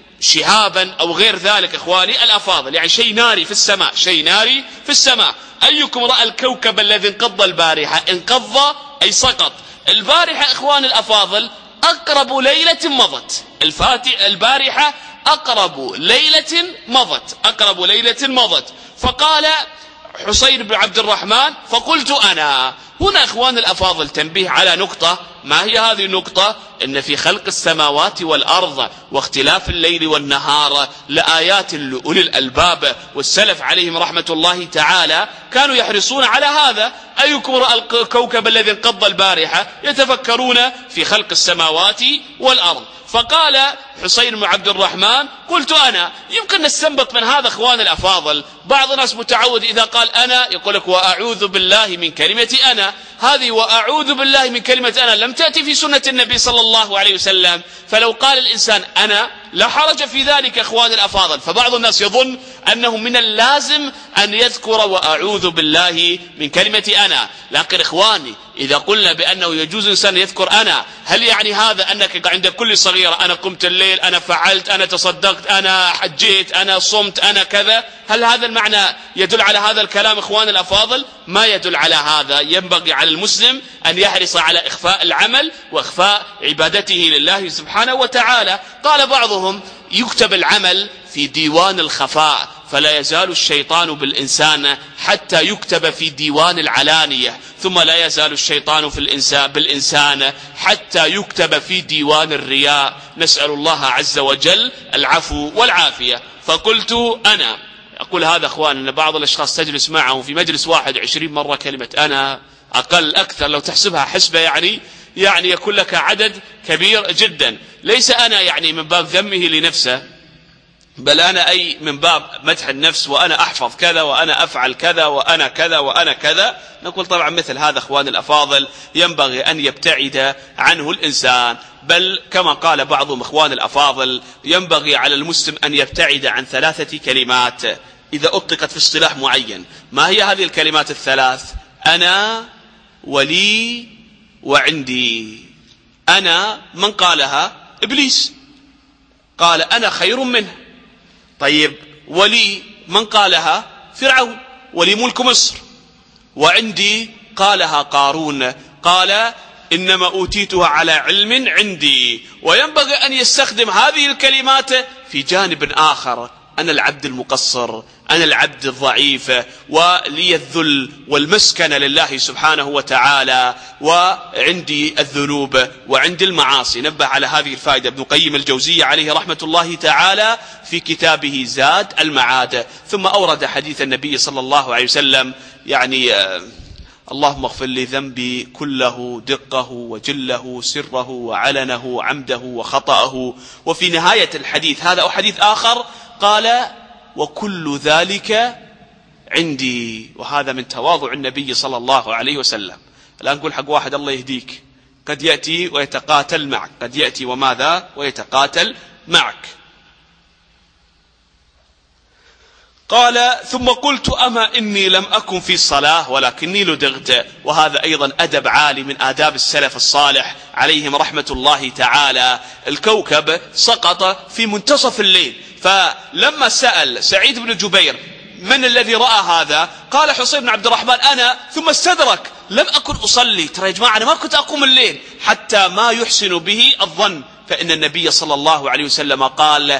Speaker 2: شهابا أو غير ذلك إخواني الأفاضل، يعني شيء ناري في السماء شيء ناري في السماء. أيكم رأى الكوكب الذي انقض البارحة؟ انقض أي سقط. البارحة إخواني الأفاضل أقرب ليلة مضت. الفاتح البارحة أقرب ليلة مضت أقرب ليلة مضت. فقال حصين بن عبد الرحمن فقلت أنا. هنا إخوان الأفاضل تنبيه على نقطة. ما هي هذه النقطة؟ إن في خلق السماوات والأرض واختلاف الليل والنهار لآيات لأولي الألباب، والسلف عليهم رحمة الله تعالى كانوا يحرصون على هذا. أيكم رأى الكوكب الذي انقض البارحة؟ يتفكرون في خلق السماوات والأرض. فقال حصين بن عبد الرحمن قلت أنا. يمكن نستنبط من هذا إخوان الأفاضل بعض الناس متعود إذا قال أنا يقول لك وأعوذ بالله من كلمة أنا. هذه وأعوذ بالله من كلمة أنا لم تأتي في سنة النبي صلى الله عليه وسلم، فلو قال الإنسان أنا لا حرج في ذلك إخوان الأفاضل. فبعض الناس يظن أنه من اللازم أن يذكر وأعوذ بالله من كلمة أنا. لكن إخواني إذا قلنا بأنه يجوز إنسان يذكر أنا، هل يعني هذا أنك عند كل صغيرة أنا قمت الليل أنا فعلت أنا تصدقت أنا حجيت أنا صمت أنا كذا؟ هل هذا المعنى يدل على هذا الكلام إخوان الأفاضل؟ ما يدل على هذا. ينبغي على المسلم أن يحرص على إخفاء العمل وإخفاء عبادته لله سبحانه وتعالى. قال بعضهم يكتب العمل في ديوان الخفاء فلا يزال الشيطان بالإنسان حتى يكتب في ديوان العلانية، ثم لا يزال الشيطان في الإنسان بالإنسان حتى يكتب في ديوان الرياء. نسأل الله عز وجل العفو والعافية. فقلت أنا. أقول هذا أخوان أن بعض الأشخاص تجلس معه في مجلس واحد عشرين مرة كلمة أنا، أقل أكثر لو تحسبها حسبة يعني يعني يكون لك عدد كبير جدا. ليس أنا يعني من باب ذمه لنفسه، بل أنا أي من باب مدح النفس، وأنا أحفظ كذا وأنا أفعل كذا وأنا كذا وأنا كذا. نقول طبعا مثل هذا أخوان الأفاضل ينبغي أن يبتعد عنه الإنسان، بل كما قال بعضهم أخوان الأفاضل ينبغي على المسلم أن يبتعد عن ثلاثة كلمات إذا أطلقت في اصطلاح معين. ما هي هذه الكلمات الثلاث؟ أنا ولي وعندي. أنا من قالها؟ إبليس، قال أنا خير منه. طيب ولي من قالها؟ فرعون، ولي ملك مصر. وعندي قالها قارون، قال إنما أوتيتها على علم عندي. وينبغي أن يستخدم هذه الكلمات في جانب آخر: أنا العبد المقصر، أنا العبد الضعيف، ولي الذل والمسكنة لله سبحانه وتعالى، وعندي الذنوب وعندي المعاصي. نبه على هذه الفائدة ابن قيم الجوزية عليه رحمة الله تعالى في كتابه زاد المعاد. ثم أورد حديث النبي صلى الله عليه وسلم يعني اللهم اغفر لي ذنبي كله دقه وجله سره وعلنه عمده وخطأه. وفي نهاية الحديث هذا أو حديث آخر قال وكل ذلك عندي. وهذا من تواضع النبي صلى الله عليه وسلم. الآن نقول حق واحد الله يهديك، قد يأتي ويتقاتل معك، قد يأتي وماذا ويتقاتل معك. قال ثم قلت أما إني لم أكن في الصلاة ولكني لدغت. وهذا أيضا أدب عالي من آداب السلف الصالح عليهم رحمة الله تعالى. الكوكب سقط في منتصف الليل، فلما سأل سعيد بن جبير من الذي رأى هذا؟ قال حسين بن عبد الرحمن أنا، ثم استدرك لم أكن أصلي، ترى يا جماعة أنا ما كنت أقوم الليل، حتى ما يحسن به الظن. فإن النبي صلى الله عليه وسلم قال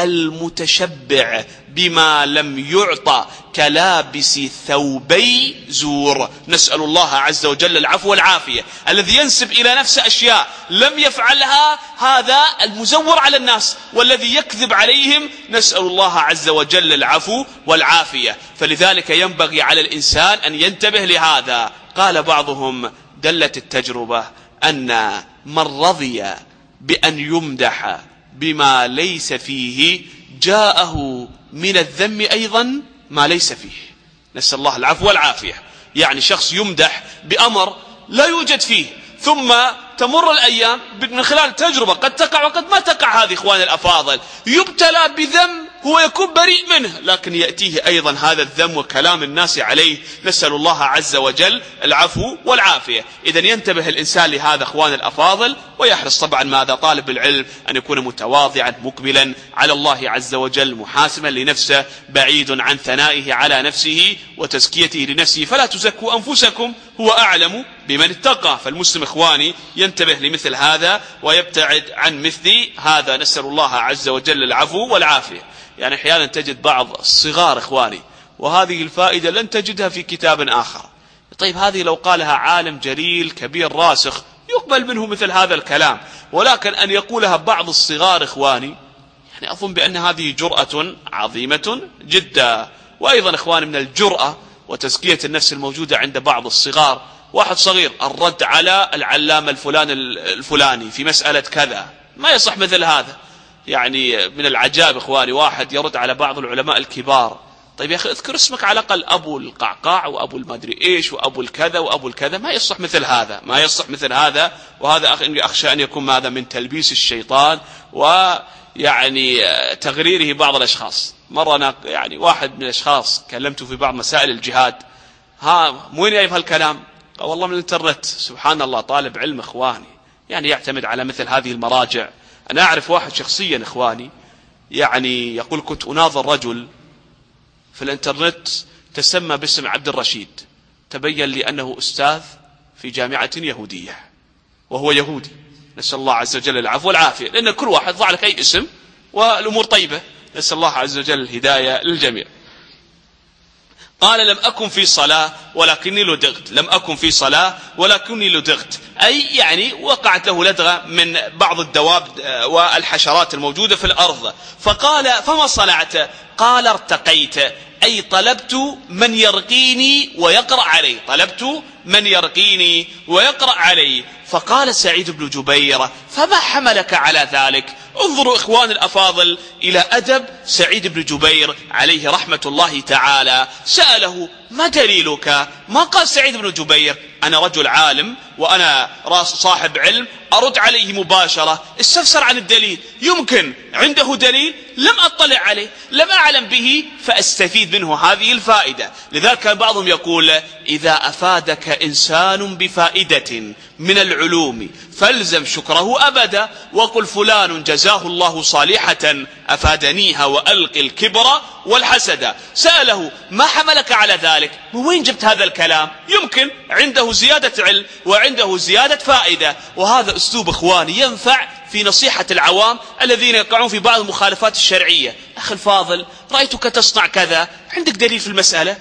Speaker 2: المتشبع بما لم يعطى كلابس ثوبي زور. نسأل الله عز وجل العفو والعافية. الذي ينسب إلى نفسه أشياء لم يفعلها هذا المزور على الناس، والذي يكذب عليهم نسأل الله عز وجل العفو والعافية. فلذلك ينبغي على الإنسان أن ينتبه لهذا. قال بعضهم دلت التجربة أن من رضي بأن يمدح بما ليس فيه جاءه من الذم أيضا ما ليس فيه. نسأل الله العفو والعافية. يعني شخص يمدح بأمر لا يوجد فيه، ثم تمر الأيام من خلال تجربة قد تقع وقد ما تقع. هذه إخوان الأفاضل يبتلى بذم هو يكون بريء منه، لكن يأتيه أيضا هذا الذم وكلام الناس عليه. نسأل الله عز وجل العفو والعافية. إذن ينتبه الإنسان لهذا إخوان الأفاضل، ويحرص طبعا ماذا طالب العلم أن يكون متواضعا مقبلا على الله عز وجل، محاسما لنفسه، بعيد عن ثنائه على نفسه وتزكيته لنفسه. فلا تزكوا أنفسكم، هو أعلم بمن اتقى. فالمسلم إخواني ينتبه لمثل هذا ويبتعد عن مثل هذا. نسأل الله عز وجل العفو والعافية. يعني أحيانا تجد بعض الصغار إخواني، وهذه الفائدة لن تجدها في كتاب آخر. طيب هذه لو قالها عالم جليل كبير راسخ يقبل منه مثل هذا الكلام، ولكن أن يقولها بعض الصغار إخواني يعني أظن بأن هذه جرأة عظيمة جدا. وأيضا إخواني من الجرأة وتزكية النفس الموجودة عند بعض الصغار، واحد صغير الرد على العلامة الفلان الفلاني في مسألة كذا، ما يصح مثل هذا. يعني من العجائب إخواني واحد يرد على بعض العلماء الكبار. طيب يا أخي اذكر اسمك على الأقل، أبو القعقاع وأبو المدري إيش وأبو الكذا وأبو الكذا. ما يصح مثل هذا، ما يصح مثل هذا. وهذا أخشى أن يكون هذا من تلبيس الشيطان ويعني تغريره بعض الأشخاص. مرة أنا يعني واحد من الأشخاص كلمته في بعض مسائل الجهاد، ها وين جايب هالكلام؟ قال والله من الانترنت. سبحان الله، طالب علم إخواني يعني يعتمد على مثل هذه المراجع. أنا أعرف واحد شخصيا إخواني يعني يقول كنت أناظر رجل في الانترنت تسمى باسم عبد الرشيد، تبين لي أنه أستاذ في جامعة يهودية وهو يهودي. نسأل الله عز وجل العفو والعافية، لأن كل واحد ضع لك أي اسم والأمور طيبة. نسأل الله عز وجل الهداية للجميع. قال لم أكن في صلاة ولكني لدغت. لم أكن في صلاة ولكني لدغت، أي يعني وقعت له لدغة من بعض الدواب والحشرات الموجودة في الأرض. فقال فما صنعت؟ قال ارتقيت، أي طلبت من يرقيني ويقرأ علي، طلبت من يرقيني ويقرأ علي. فقال سعيد بن جبير: فما حملك على ذلك؟ انظروا إخوان الأفاضل إلى أدب سعيد بن جبير عليه رحمة الله تعالى. سأله: ما دليلك؟ ما قال سعيد بن جبير: أنا رجل عالم وأنا راس صاحب علم، أرد عليه مباشرة. استفسر عن الدليل، يمكن عنده دليل لم أطلع عليه، لم أعلم به، فأستفيد منه هذه الفائدة. لذلك كان بعضهم يقول: إذا أفادك إنسان بفائدة من العلوم فالزم شكره أبدا، وقل فلان جزاه الله صالحة أفادنيها وألق الكبر والحسد. سأله: ما حملك على ذلك؟ من وين جبت هذا الكلام؟ يمكن عنده زيادة علم وعنده زيادة فائدة. وهذا أسلوب إخواني ينفع في نصيحة العوام الذين يقعون في بعض المخالفات الشرعية. أخي الفاضل، رأيتك تصنع كذا، عندك دليل في المسألة؟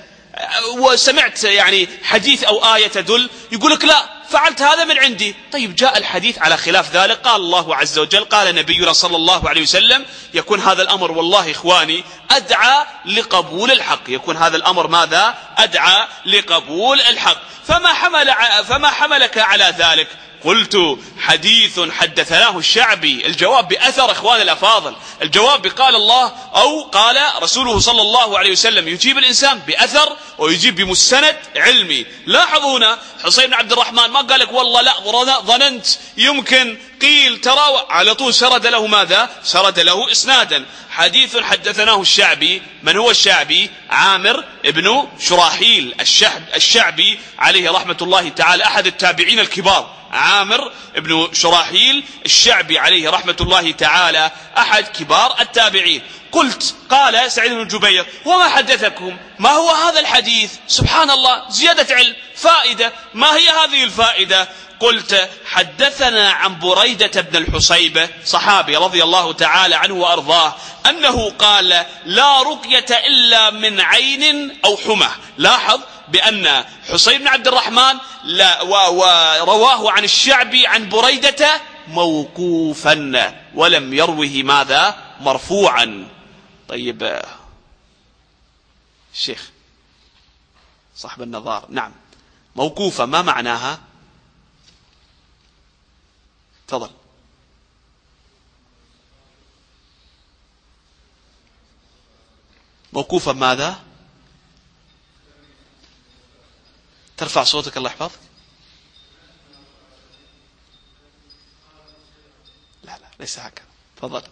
Speaker 2: وسمعت يعني حديث أو آية تدل، يقولك لا، فعلت هذا من عندي. طيب جاء الحديث على خلاف ذلك، قال الله عز وجل، قال نبينا صلى الله عليه وسلم، يكون هذا الأمر والله إخواني أدعى لقبول الحق. يكون هذا الأمر ماذا؟ أدعى لقبول الحق. فما حمل فما حملك على ذلك؟ قلت: حديث حدثناه الشعبي. الجواب بأثر إخوان الأفاضل، الجواب بقال الله أو قال رسوله صلى الله عليه وسلم. يجيب الإنسان بأثر ويجيب بمستند علمي. لاحظوا هنا حسين بن عبد الرحمن ما قال لك والله لا ظننت يمكن قيل ترى، على طول سرد له ماذا؟ سرد له إسنادا. حديث حدثناه الشعبي. من هو الشعبي؟ عامر ابن شراحيل الشعبي عليه رحمة الله تعالى، أحد التابعين الكبار. عامر ابن شراحيل الشعبي عليه رحمة الله تعالى أحد كبار التابعين. قلت: قال سعيد بن جبير: وما حدثكم؟ ما هو هذا الحديث؟ سبحان الله، زيادة علم، فائدة. ما هي هذه الفائدة؟ قلت: حدثنا عن بريدة بن الحصيب صحابي رضي الله تعالى عنه وأرضاه أنه قال: لا رقية إلا من عين أو حمى. لاحظ بأن حسين بن عبد الرحمن لا ورواه عن الشعبي عن بريدة موقوفا ولم يروه ماذا؟ مرفوعا. طيب الشيخ صاحب النظار، نعم، موقوفة ما معناها؟ تفضل. موقوفة ماذا؟ ترفع صوتك الله يحفظك. لا لا ليس هكذا، تفضل.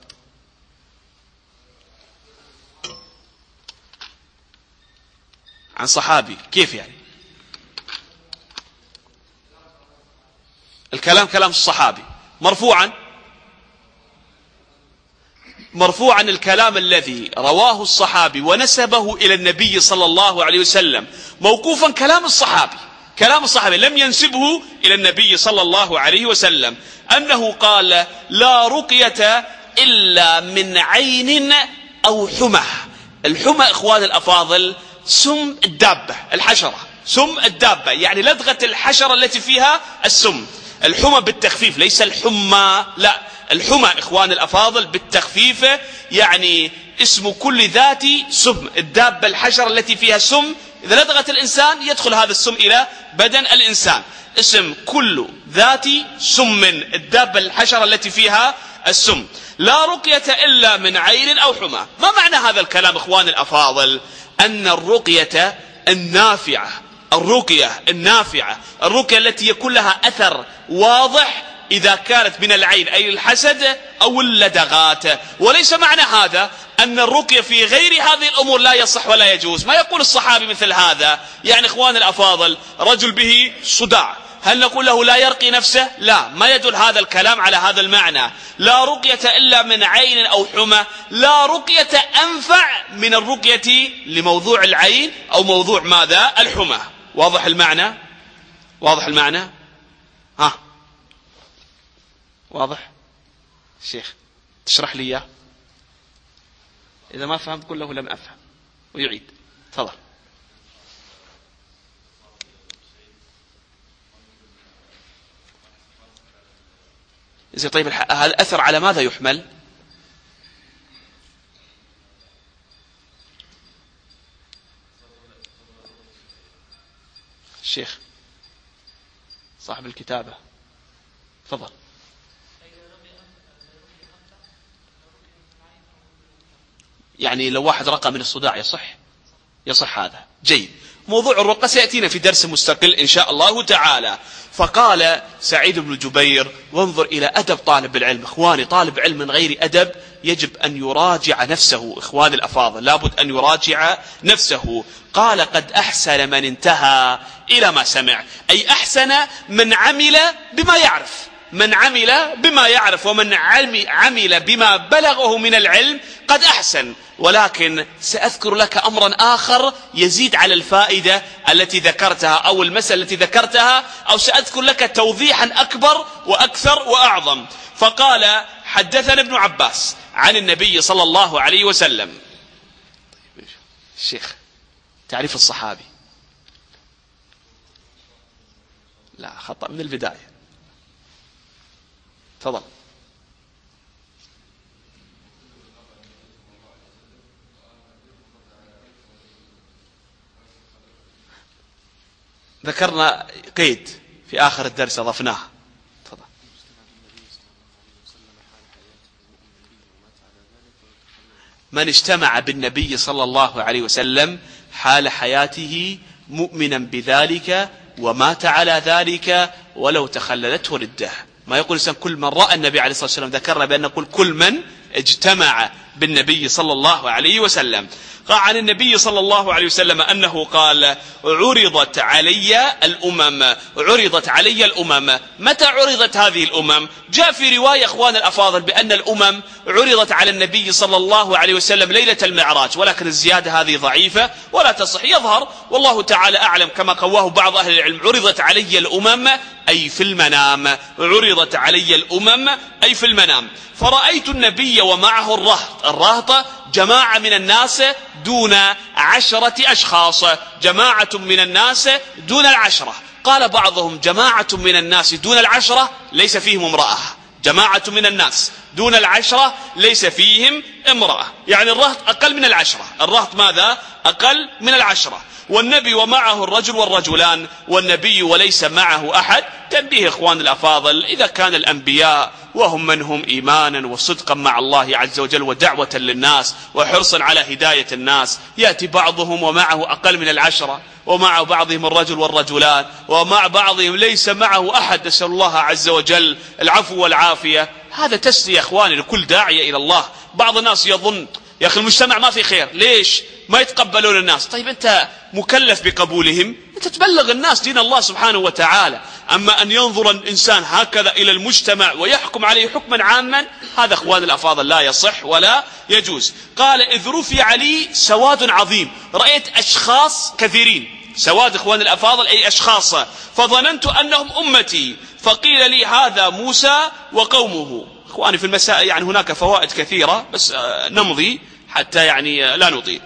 Speaker 2: عن صحابي، كيف يعني؟ الكلام كلام الصحابي مرفوعا، مرفوعا الكلام الذي رواه الصحابي ونسبه إلى النبي صلى الله عليه وسلم. موقوفا كلام الصحابي، كلام الصحابي لم ينسبه إلى النبي صلى الله عليه وسلم، أنه قال: لا رقية إلا من عين أو حمى. الحمى إخوان الأفاضل سم الدابة، الحشرة، سم الدابة، يعني لدغة الحشرة التي فيها السم. الحمى بالتخفيف، ليس الحمى، لا، الحمى إخوان الأفاضل بالتخفيف، يعني اسم كل ذات سم. الدابة الحشرة التي فيها سم، إذا لدغت الإنسان يدخل هذا السم إلى بدن الإنسان. اسم كل ذات سم، الدابة الحشرة التي فيها السم. لا رقية إلا من عين أو حمى. ما معنى هذا الكلام إخوان الأفاضل؟ أن الرقية النافعة، الرقية النافعة، الرقية التي يكون لها أثر واضح إذا كانت من العين أي الحسد أو اللدغات. وليس معنى هذا أن الرقية في غير هذه الأمور لا يصح ولا يجوز. ما يقول الصحابي مثل هذا. يعني إخوان الأفاضل رجل به صداع، هل نقول له لا يرقي نفسه؟ لا، ما يدل هذا الكلام على هذا المعنى. لا رقية إلا من عين أو حمى. لا رقية أنفع من الرقية لموضوع العين أو موضوع ماذا؟ الحمى. واضح المعنى؟ واضح المعنى؟ ها واضح؟ الشيخ تشرح لي إياه، إذا ما فهمت قل له لم أفهم ويعيد. تفضل. إذا طيب هذا الأثر على ماذا يحمل؟ الشيخ صاحب الكتابة تفضل. يعني لو واحد رقى من الصداع يصح يصح هذا جيد. موضوع الرقى سيأتينا في درس مستقل إن شاء الله تعالى. فقال سعيد بن جبير وانظر إلى أدب طالب العلم. إخواني طالب علم من غير أدب يجب أن يراجع نفسه. إخواني الأفاضل لابد أن يراجع نفسه. قال قد أحسن من انتهى إلى ما سمع، أي أحسن من عمل بما يعرف، من عمل بما يعرف ومن عمل بما بلغه من العلم قد أحسن. ولكن سأذكر لك أمرا آخر يزيد على الفائدة التي ذكرتها أو المسألة التي ذكرتها، أو سأذكر لك توضيحا أكبر وأكثر وأعظم. فقال حدثنا ابن عباس عن النبي صلى الله عليه وسلم. الشيخ تعريف الصحابي لا خطأ من البداية. تفضل. ذكرنا قيد في آخر الدرس أضفناه. تفضل. من اجتمع بالنبي صلى الله عليه وسلم حال حياته مؤمنا بذلك ومات على ذلك ولو تخللته ردة. ما يقول الإنسان كل من رأى النبي عليه الصلاة والسلام، ذكرنا بأن نقول كل من اجتمع بالنبي صلى الله عليه وسلم. قال عن النبي صلى الله عليه وسلم أنه قال عرضت علي الأمم، عرضت علي الأمم. متى عرضت هذه الأمم؟ جاء في رواية أخوان الأفاضل بأن الأمم عرضت على النبي صلى الله عليه وسلم ليلة المعراج، ولكن الزيادة هذه ضعيفة ولا تصح. يظهر والله تعالى أعلم كما قواه بعض أهل العلم عرضت علي الأمم أي في المنام، عرضت علي الأمم أي في المنام. فرأيت النبي ومعه الرهط، الرهط جماعة من الناس دون عشرة أشخاص، جماعة من الناس دون العشرة. قال بعضهم جماعة من الناس دون العشرة ليس فيهم امرأة، جماعة من الناس دون العشرة ليس فيهم امرأة، يعني الرهط أقل من العشرة. الرهط ماذا؟ أقل من العشرة. والنبي ومعه الرجل والرجلان، والنبي وليس معه أحد. تنبيه إخوان الأفاضل، إذا كان الأنبياء وهم من هم إيمانا وصدقا مع الله عز وجل ودعوة للناس وحرصا على هداية الناس، يأتي بعضهم ومعه أقل من العشرة، ومع بعضهم الرجل والرجلان، ومع بعضهم ليس معه أحد، نسأل الله عز وجل العفو والعافية. هذا تسلية إخواني لكل داعية إلى الله. بعض الناس يظن يا أخي المجتمع ما في خير، ليش ما يتقبلون الناس؟ طيب أنت مكلف بقبولهم، أنت تبلغ الناس دين الله سبحانه وتعالى. أما أن ينظر الإنسان هكذا إلى المجتمع ويحكم عليه حكما عاما، هذا أخوان الأفاضل لا يصح ولا يجوز. قال إذ رفع لي سواد عظيم، رأيت أشخاص كثيرين، سواد إخوان الأفاضل أي أشخاص، فظننت أنهم أمتي، فقيل لي هذا موسى وقومه. إخواني في المساء يعني هناك فوائد كثيرة، بس نمضي حتى يعني لا نطيل.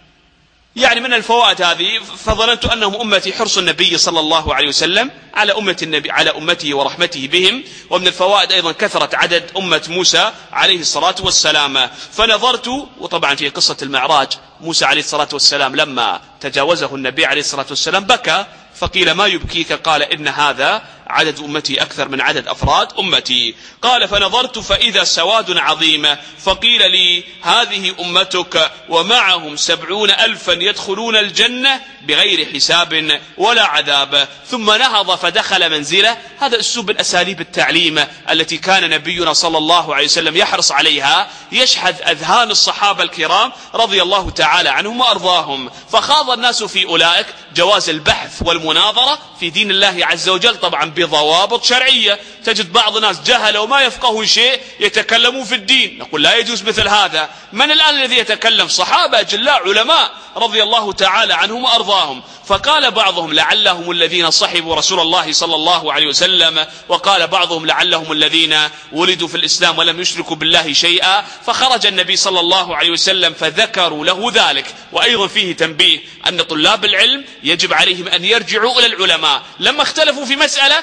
Speaker 2: يعني من الفوائد هذه فظننت أنهم أمتي، حرص النبي صلى الله عليه وسلم على أمة النبي على أمته ورحمته بهم. ومن الفوائد أيضا كثرة عدد أمة موسى عليه الصلاة والسلام. فنظرت، وطبعا في قصة المعراج موسى عليه الصلاة والسلام لما تجاوزه النبي عليه الصلاة والسلام بكى، فقيل ما يبكيك؟ قال إن هذا عدد أمتي أكثر من عدد أفراد أمتي. قال فنظرت فإذا سواد عظيم، فقيل لي هذه أمتك ومعهم سبعون ألفا يدخلون الجنة بغير حساب ولا عذاب. ثم نهض فدخل منزله. هذا أسلوب من أساليب التعليم التي كان نبينا صلى الله عليه وسلم يحرص عليها، يشحذ أذهان الصحابة الكرام رضي الله تعالى عنهم وأرضاهم. فخاض الناس في أولئك جواز البحث والمناظرة في دين الله عز وجل، طبعا بضوابط شرعية. تجد بعض الناس جهل وما يفقهوا شيء يتكلمون في الدين، نقول لا يجوز مثل هذا. من الآن الذي يتكلم؟ صحابة جلاء علماء رضي الله تعالى عنهم وأرضاهم. فقال بعضهم لعلهم الذين صحبوا رسول الله صلى الله عليه وسلم، وقال بعضهم لعلهم الذين ولدوا في الإسلام ولم يشركوا بالله شيئا. فخرج النبي صلى الله عليه وسلم فذكروا له ذلك. وأيضا فيه تنبيه أن طلاب العلم يجب عليهم أن يرجعوا إلى العلماء. لما اختلفوا في مسألة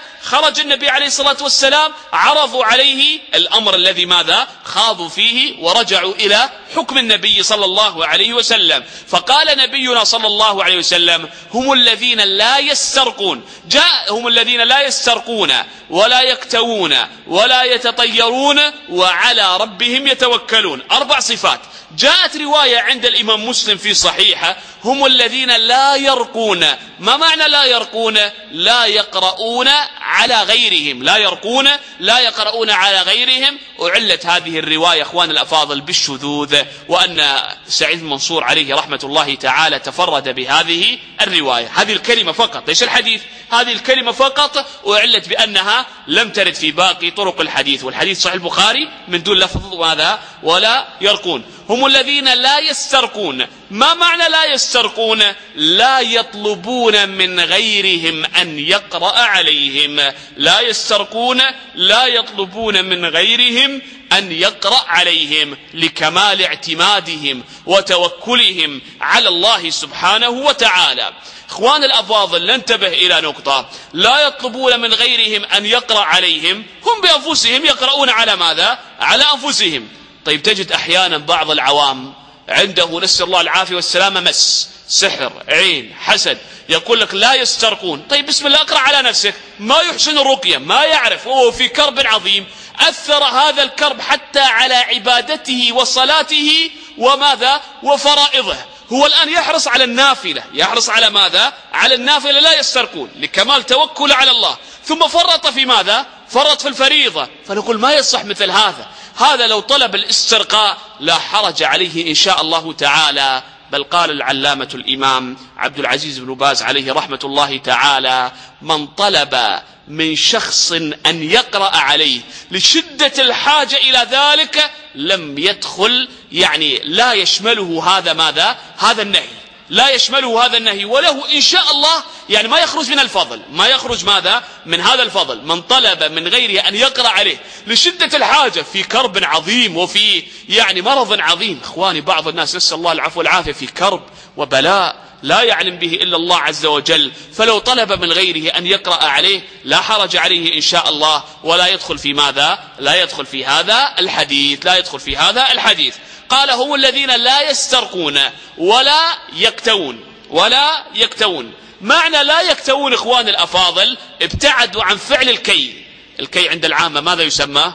Speaker 2: خرج النبي عليه الصلاة والسلام، عرضوا عليه الأمر الذي ماذا خاضوا فيه، ورجعوا إلى حكم النبي صلى الله عليه وسلم. فقال نبينا صلى الله عليه وسلم: هم الذين لا يسترقون، جاء هم الذين لا يسترقون ولا يكتوون ولا يتطيرون وعلى ربهم يتوكلون. أربع صفات. جاءت رواية عند الإمام مسلم في صحيحة: هم الذين لا يرقون. ما معنى لا يرقون؟ لا يقرؤون على غيرهم، لا يرقون لا يقرؤون على غيرهم. أعلت هذه الرواية أخوان الأفاضل بالشذوذ، وأن سعيد المنصور عليه رحمة الله تعالى تفرد بهذه الرواية. هذه الكلمة فقط، ليس الحديث، هذه الكلمة فقط أعلت بأنها لم ترد في باقي طرق الحديث، والحديث صحيح البخاري من دون لفظ ماذا ولا يرقون. هم الذين لا يسترقون. ما معنى لا يسترقون؟ لا يطلبون من غيرهم أن يقرأ عليهم. لا يسترقون لا يطلبون من غيرهم أن يقرأ عليهم، لكمال اعتمادهم وتوكلهم على الله سبحانه وتعالى. اخوان الأفاضل، ننتبه إلى نقطة: لا يطلبون من غيرهم أن يقرأ عليهم، هم بأنفسهم يقرؤون على ماذا؟ على أنفسهم. طيب، تجد أحيانا بعض العوام عنده نسأل الله العافية والسلامة مس، سحر، عين، حسد، يقول لك لا يسترقون. طيب بسم الله، اقرأ على نفسك. ما يحسن الرقية، ما يعرف، هو في كرب عظيم، أثر هذا الكرب حتى على عبادته وصلاته وماذا وفرائضه. هو الآن يحرص على النافلة، يحرص على ماذا؟ على النافلة. لا يسترقون لكمال توكل على الله، ثم فرط في ماذا؟ فرط في الفريضة. فنقول ما يصح مثل هذا. هذا لو طلب الاسترقاء لا حرج عليه إن شاء الله تعالى. بل قال العلامة الإمام عبد العزيز بن باز عليه رحمة الله تعالى: من طلب من شخص أن يقرأ عليه لشدة الحاجة إلى ذلك لم يدخل، يعني لا يشمله هذا ماذا؟ هذا النهي، لا يشمله هذا النهي، وله إن شاء الله يعني ما يخرج من الفضل، ما يخرج ماذا؟ من هذا الفضل. من طلب من غيره أن يقرأ عليه لشدة الحاجة في كرب عظيم وفي يعني مرض عظيم. إخواني، بعض الناس نسأل الله العفو والعافية في كرب وبلاء لا يعلم به إلا الله عز وجل، فلو طلب من غيره أن يقرأ عليه لا حرج عليه إن شاء الله، ولا يدخل في ماذا؟ لا يدخل في هذا الحديث، لا يدخل في هذا الحديث. قال: هم الذين لا يسترقون ولا يكتوون، ولا يكتوون. معنى لا يكتوون إخوان الأفاضل ابتعدوا عن فعل الكي. الكي عند العامة ماذا يسمى؟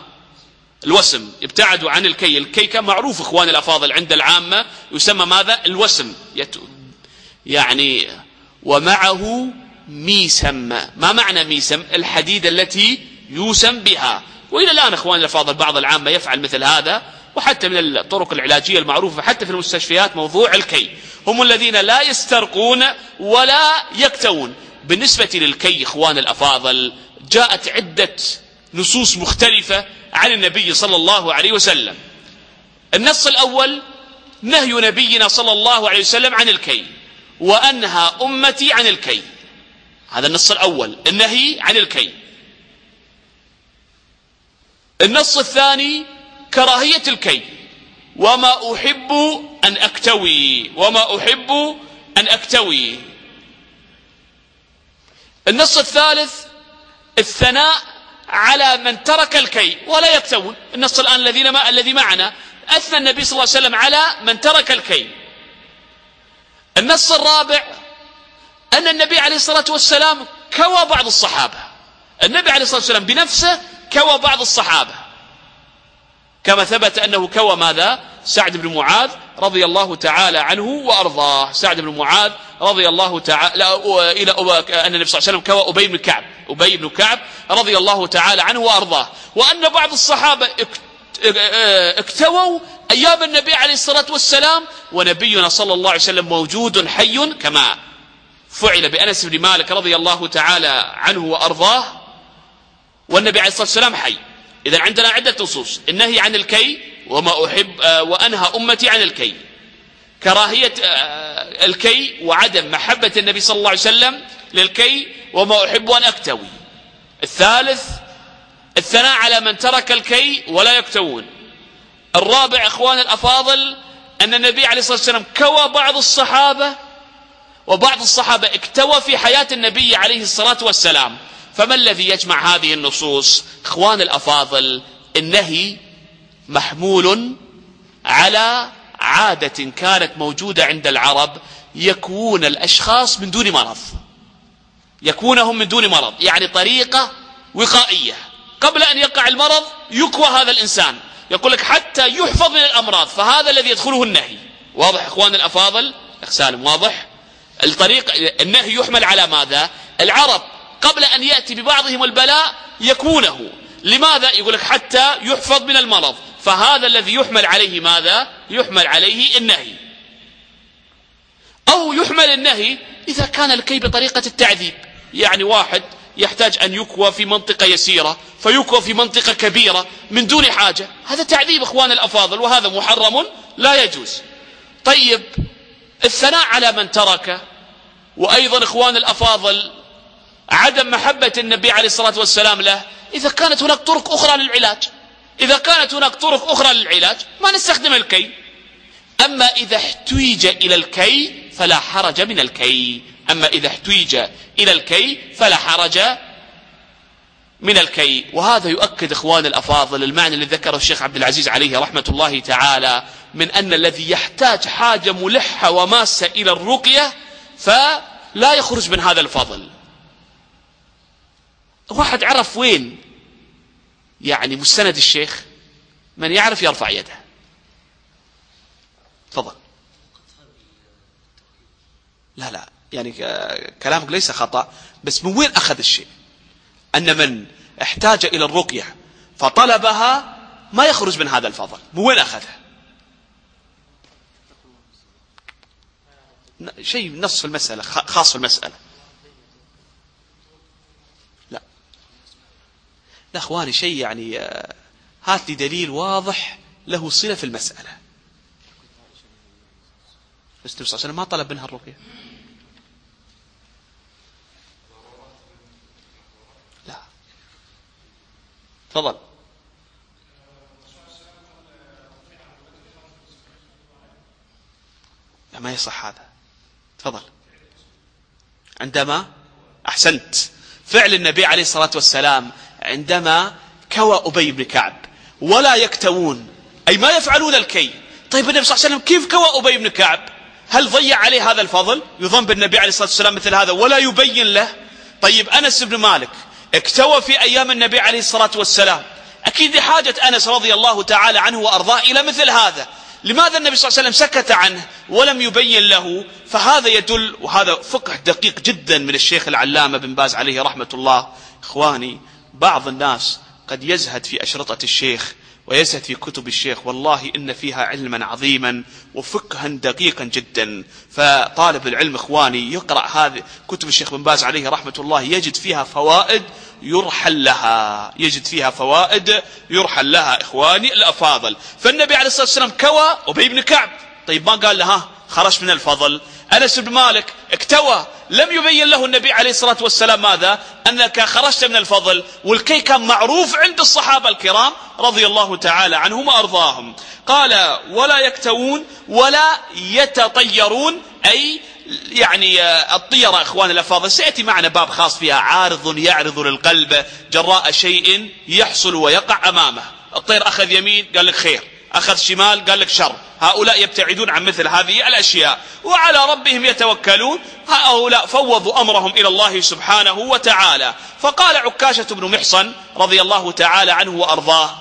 Speaker 2: الوسم. ابتعدوا عن الكي. الكي كان معروف إخوان الأفاضل عند العامة يسمى ماذا؟ الوسم. يعني ومعه ميسم. ما معنى ميسم؟ الحديدة التي يوسم بها. وإلى الآن إخوان الأفاضل بعض العامة يفعل مثل هذا، وحتى من الطرق العلاجية المعروفة حتى في المستشفيات موضوع الكي. هم الذين لا يسترقون ولا يكتوون. بالنسبة للكي إخوان الأفاضل جاءت عدة نصوص مختلفة عن النبي صلى الله عليه وسلم. النص الأول: نهي نبينا صلى الله عليه وسلم عن الكي، وأنهى أمتي عن الكي. هذا النص الأول، النهي عن الكي. النص الثاني: كراهية الكي، وما أحب أن أكتوي، وما أحب أن أكتوي. النص الثالث: الثناء على من ترك الكي ولا يكتوون. النص الآن الذين ما الذي معنا أثنى النبي صلى الله عليه وسلم على من ترك الكي. النص الرابع: أن النبي عليه الصلاة والسلام كوى بعض الصحابة. النبي عليه الصلاة والسلام بنفسه كوى بعض الصحابة، كما ثبت أنه كوى ماذا؟ سعد بن معاذ رضي الله تعالى عنه وأرضاه. سعد بن معاذ رضي الله تعالى إلى أن النبي صلى الله عليه وسلم كوى أبي بن كعب أبي بن كعب رضي الله تعالى عنه وأرضاه. وأن بعض الصحابة اكتووا أيام النبي عليه الصلاة والسلام ونبينا صلى الله عليه وسلم موجود حي، كما فعل بأنس بن مالك رضي الله تعالى عنه وأرضاه والنبي عليه الصلاة والسلام حي. إذن عندنا عدة نصوص: النهي عن الكي، وما أحب وأنهى أمتي عن الكي، كراهية الكي وعدم محبة النبي صلى الله عليه وسلم للكي، وما أحب أن أكتوي. الثالث: الثناء على من ترك الكي ولا يكتوون. الرابع إخوان الأفاضل: أن النبي عليه الصلاة والسلام كوى بعض الصحابة
Speaker 3: وبعض الصحابة اكتوى في حياة النبي عليه الصلاة والسلام. فما الذي يجمع هذه النصوص؟ إخوان الأفاضل، النهي محمول على عادة كانت موجودة عند العرب، يكون الأشخاص من دون مرض، يكونهم من دون مرض، يعني طريقة وقائية. قبل أن يقع المرض يكوى هذا الإنسان، يقول لك حتى يحفظ من الأمراض، فهذا الذي يدخله النهي. واضح إخوان الأفاضل؟ أخ سالم واضح؟ الطريق النهي يحمل على ماذا؟ العرب قبل أن يأتي ببعضهم البلاء يكونه، لماذا؟ يقول لك حتى يحفظ من المرض، فهذا الذي يحمل عليه ماذا؟ يحمل عليه النهي. أو يحمل النهي إذا كان الكي بطريقة التعذيب، يعني واحد يحتاج أن يكوى في منطقة يسيرة فيكوى في منطقة كبيرة من دون حاجة، هذا تعذيب إخوان الأفاضل، وهذا محرم لا يجوز. طيب الثناء على من ترك، وأيضا إخوان الأفاضل عدم محبة النبي عليه الصلاة والسلام له، إذا كانت هناك طرق أخرى للعلاج، إذا كانت هناك طرق أخرى للعلاج ما نستخدم الكي. أما إذا احتويج إلى الكي فلا حرج من الكي، أما إذا احتويج إلى الكي فلا حرج من الكي. وهذا يؤكد إخوان الأفاضل المعنى الذي ذكره الشيخ عبد العزيز عليه رحمة الله تعالى، من أن الذي يحتاج حاجة ملحة وماسة إلى الرقية فلا يخرج من هذا الفضل. واحد عرف وين يعني مستند الشيخ، من يعرف يرفع يده. تفضل. لا لا يعني كلامك ليس خطأ، بس من وين أخذ الشيء؟ أن من احتاج إلى الرقية فطلبها ما يخرج من هذا الفضل، من وين أخذها؟ شيء نص في المسألة، خاص في المسألة. لا لا أخواني، شيء يعني هات لي دليل واضح له صلة في المسألة. بس النبي صلى الله عليه وسلم ما طلب منها الرقية. لا تفضل. لا ما يصح هذا. تفضل. عندما أحسنت فعل النبي عليه الصلاة والسلام عندما كوى أبي بن كعب ولا يكتوون، أي ما يفعلون الكي. طيب النبي صلى الله عليه وسلم كيف كوى أبي بن كعب؟ هل ضيع عليه هذا الفضل؟ يظن بالنبي عليه الصلاة والسلام مثل هذا ولا يبين له؟ طيب أنس بن مالك اكتوى في أيام النبي عليه الصلاة والسلام، أكيد لحاجة أنس رضي الله تعالى عنه وأرضاه إلى مثل هذا، لماذا النبي صلى الله عليه وسلم سكت عنه ولم يبين له؟ فهذا يدل، وهذا فقه دقيق جدا من الشيخ العلامة بن باز عليه رحمة الله. إخواني، بعض الناس قد يزهد في أشرطة الشيخ ويزهد في كتب الشيخ، والله إن فيها علما عظيما وفقها دقيقا جدا. فطالب العلم إخواني يقرأ هذه كتب الشيخ بن باز عليه رحمة الله يجد فيها فوائد يرحل لها، يجد فيها فوائد يرحل لها إخواني الأفاضل. فالنبي عليه الصلاة والسلام كوى أبي بن كعب، طيب ما قال لها خرج من الفضل. أنس بن مالك اكتوى، لم يبين له النبي عليه الصلاة والسلام ماذا؟ أنك خرجت من الفضل، والكي كان معروف عند الصحابة الكرام رضي الله تعالى عنهم وأرضاهم. قال ولا يكتوون ولا يتطيرون، أي يعني الطيرة إخوان الأفاضل سيأتي معنا باب خاص فيها، عارض يعرض للقلب جراء شيء يحصل ويقع أمامه. الطير أخذ يمين قال لك خير، أخذ شمال قال لك شر. هؤلاء يبتعدون عن مثل هذه الأشياء وعلى ربهم يتوكلون. هؤلاء فوضوا أمرهم إلى الله سبحانه وتعالى. فقال عكاشة بن محصن رضي الله تعالى عنه وأرضاه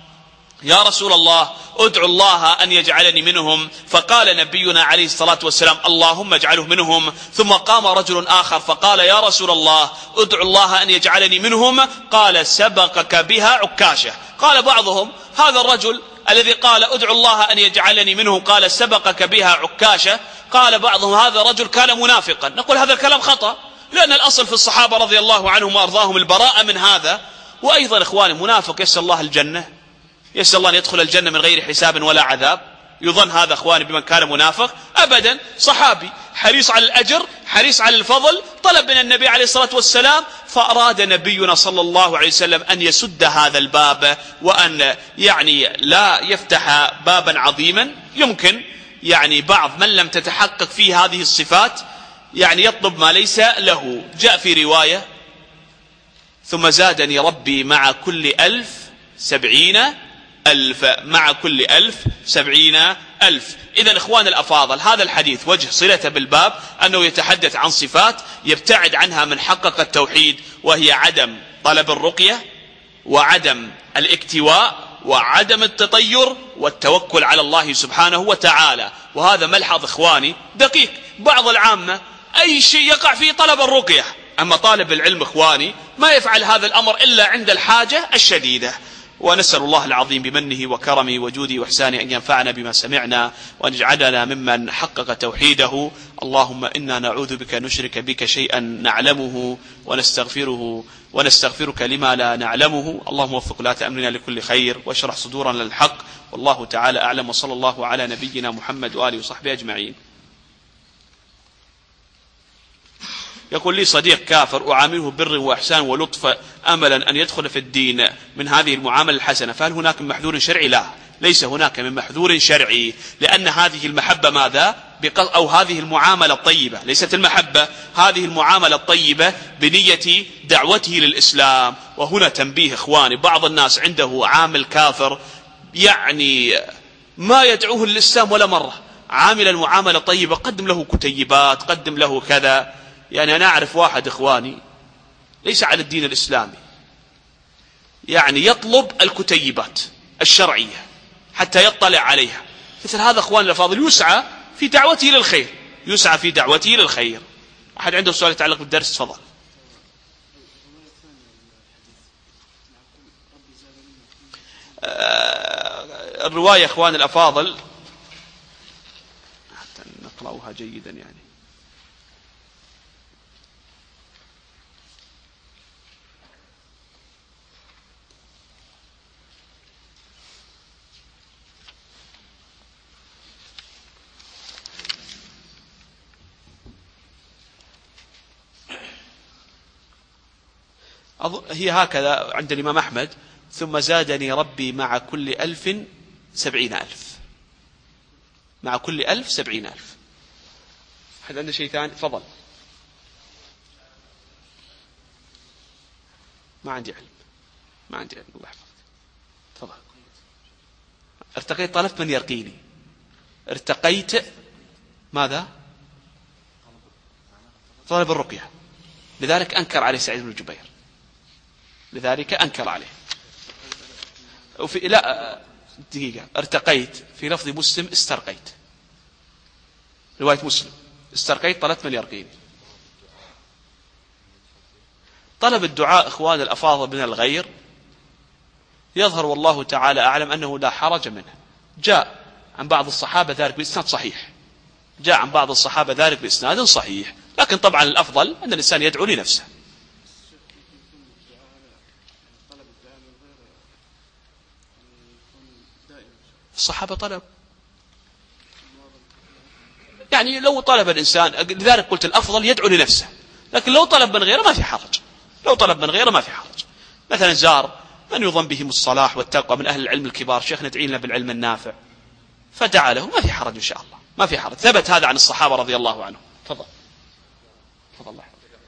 Speaker 3: يا رسول الله ادعو الله أن يجعلني منهم. فقال نبينا عليه الصلاة والسلام اللهم اجعله منهم. ثم قام رجل آخر فقال يا رسول الله ادعو الله أن يجعلني منهم. قال سبقك بها عكاشة. قال بعضهم هذا الرجل الذي قال ادعو الله أن يجعلني منهم قال سبقك بها عكاشة، قال بعضهم هذا رجل كان منافقا. نقول هذا الكلام خطأ، لأن الأصل في الصحابة رضي الله عنهم وأرضاهم البراءة من هذا. وأيضا إخواني منافق يسأل الله الجنة، يسأل الله أن يدخل الجنة من غير حساب ولا عذاب. يظن هذا إخواني بمن كان منافق؟ أبدا، صحابي حريص على الأجر، حريص على الفضل، طلب من النبي عليه الصلاة والسلام، فأراد نبينا صلى الله عليه وسلم أن يسد هذا الباب وأن يعني لا يفتح بابا عظيما يمكن يعني بعض من لم تتحقق فيه هذه الصفات يعني يطلب ما ليس له. جاء في رواية ثم زادني ربي مع كل ألف سبعين ألف، مع كل ألف سبعين ألف. إذن إخوان الأفاضل، هذا الحديث وجه صلة بالباب أنه يتحدث عن صفات يبتعد عنها من حقق التوحيد، وهي عدم طلب الرقية، وعدم الاكتواء، وعدم التطير، والتوكل على الله سبحانه وتعالى. وهذا ملحظ إخواني دقيق. بعض العامة أي شيء يقع فيه طلب الرقية، أما طالب العلم إخواني ما يفعل هذا الأمر إلا عند الحاجة الشديدة. ونسأل الله العظيم بمنه وكرمه وجوده وإحسانه أن ينفعنا بما سمعنا، وأن يجعلنا ممن حقق توحيده. اللهم إنا نعوذ بك نشرك بك شيئا نعلمه ونستغفره ونستغفرك لما لا نعلمه. اللهم وفق لا تأمرنا لكل خير، واشرح صدورنا للحق، والله تعالى أعلم، وصلى الله على نبينا محمد وآله وصحبه أجمعين. يقول لي صديق كافر أعامله بر وإحسان ولطف أملا أن يدخل في الدين من هذه المعاملة الحسنة، فهل هناك من محذور شرعي؟ لا، ليس هناك من محذور شرعي، لأن هذه المحبة ماذا؟ أو هذه المعاملة الطيبة، ليست المحبة، هذه المعاملة الطيبة بنية دعوته للإسلام. وهنا تنبيه إخواني، بعض الناس عنده عامل كافر يعني ما يدعوه للإسلام ولا مرة، عامل المعاملة طيبة، قدم له كتيبات، قدم له كذا. يعني أنا أعرف واحد إخواني ليس على الدين الإسلامي، يعني يطلب الكتيبات الشرعية حتى يطلع عليها. مثل هذا إخواني الأفاضل يسعى في دعوته للخير، يسعى في دعوته للخير. أحد عنده سؤال يتعلق بالدرس؟ تفضل. آه الرواية إخواني الأفاضل حتى نقرأها جيدا يعني. هي هكذا عند الإمام أحمد: ثم زادني ربي مع كل ألف سبعين ألف، مع كل ألف سبعين ألف. هل عنده شيء ثاني؟ فضل. ما عندي علم، ما عندي علم، الله يحفظك. تفضل. ارتقيت، طلبت من يرقيني، ارتقيت ماذا؟ طلب الرقية، لذلك أنكر عليه سعيد بن جبير، لذلك أنكر عليه. وفي لا دقيقة، ارتقيت في لفظ مسلم استرقيت، رواية مسلم استرقيت، طلبت من يرقيني. طلب الدعاء إخوان الأفاضل من الغير يظهر والله تعالى أعلم أنه لا حرج منه. جاء عن بعض الصحابة ذلك بإسناد صحيح، جاء عن بعض الصحابة ذلك بإسناد صحيح، لكن طبعا الأفضل أن الإنسان يدعو لنفسه. الصحابة طلب، يعني لو طلب الإنسان، لذلك قلت الأفضل يدعو لنفسه، لكن لو طلب من غيره ما في حرج، لو طلب من غيره ما في حرج. مثلا زار من يظن بهم الصلاح والتقوى من أهل العلم الكبار، شيخ ندعي لنا بالعلم النافع، فدعا له، ما في حرج إن شاء الله، ما في حرج. ثبت هذا عن الصحابة رضي الله عنهم. تفضل. تفضل الله.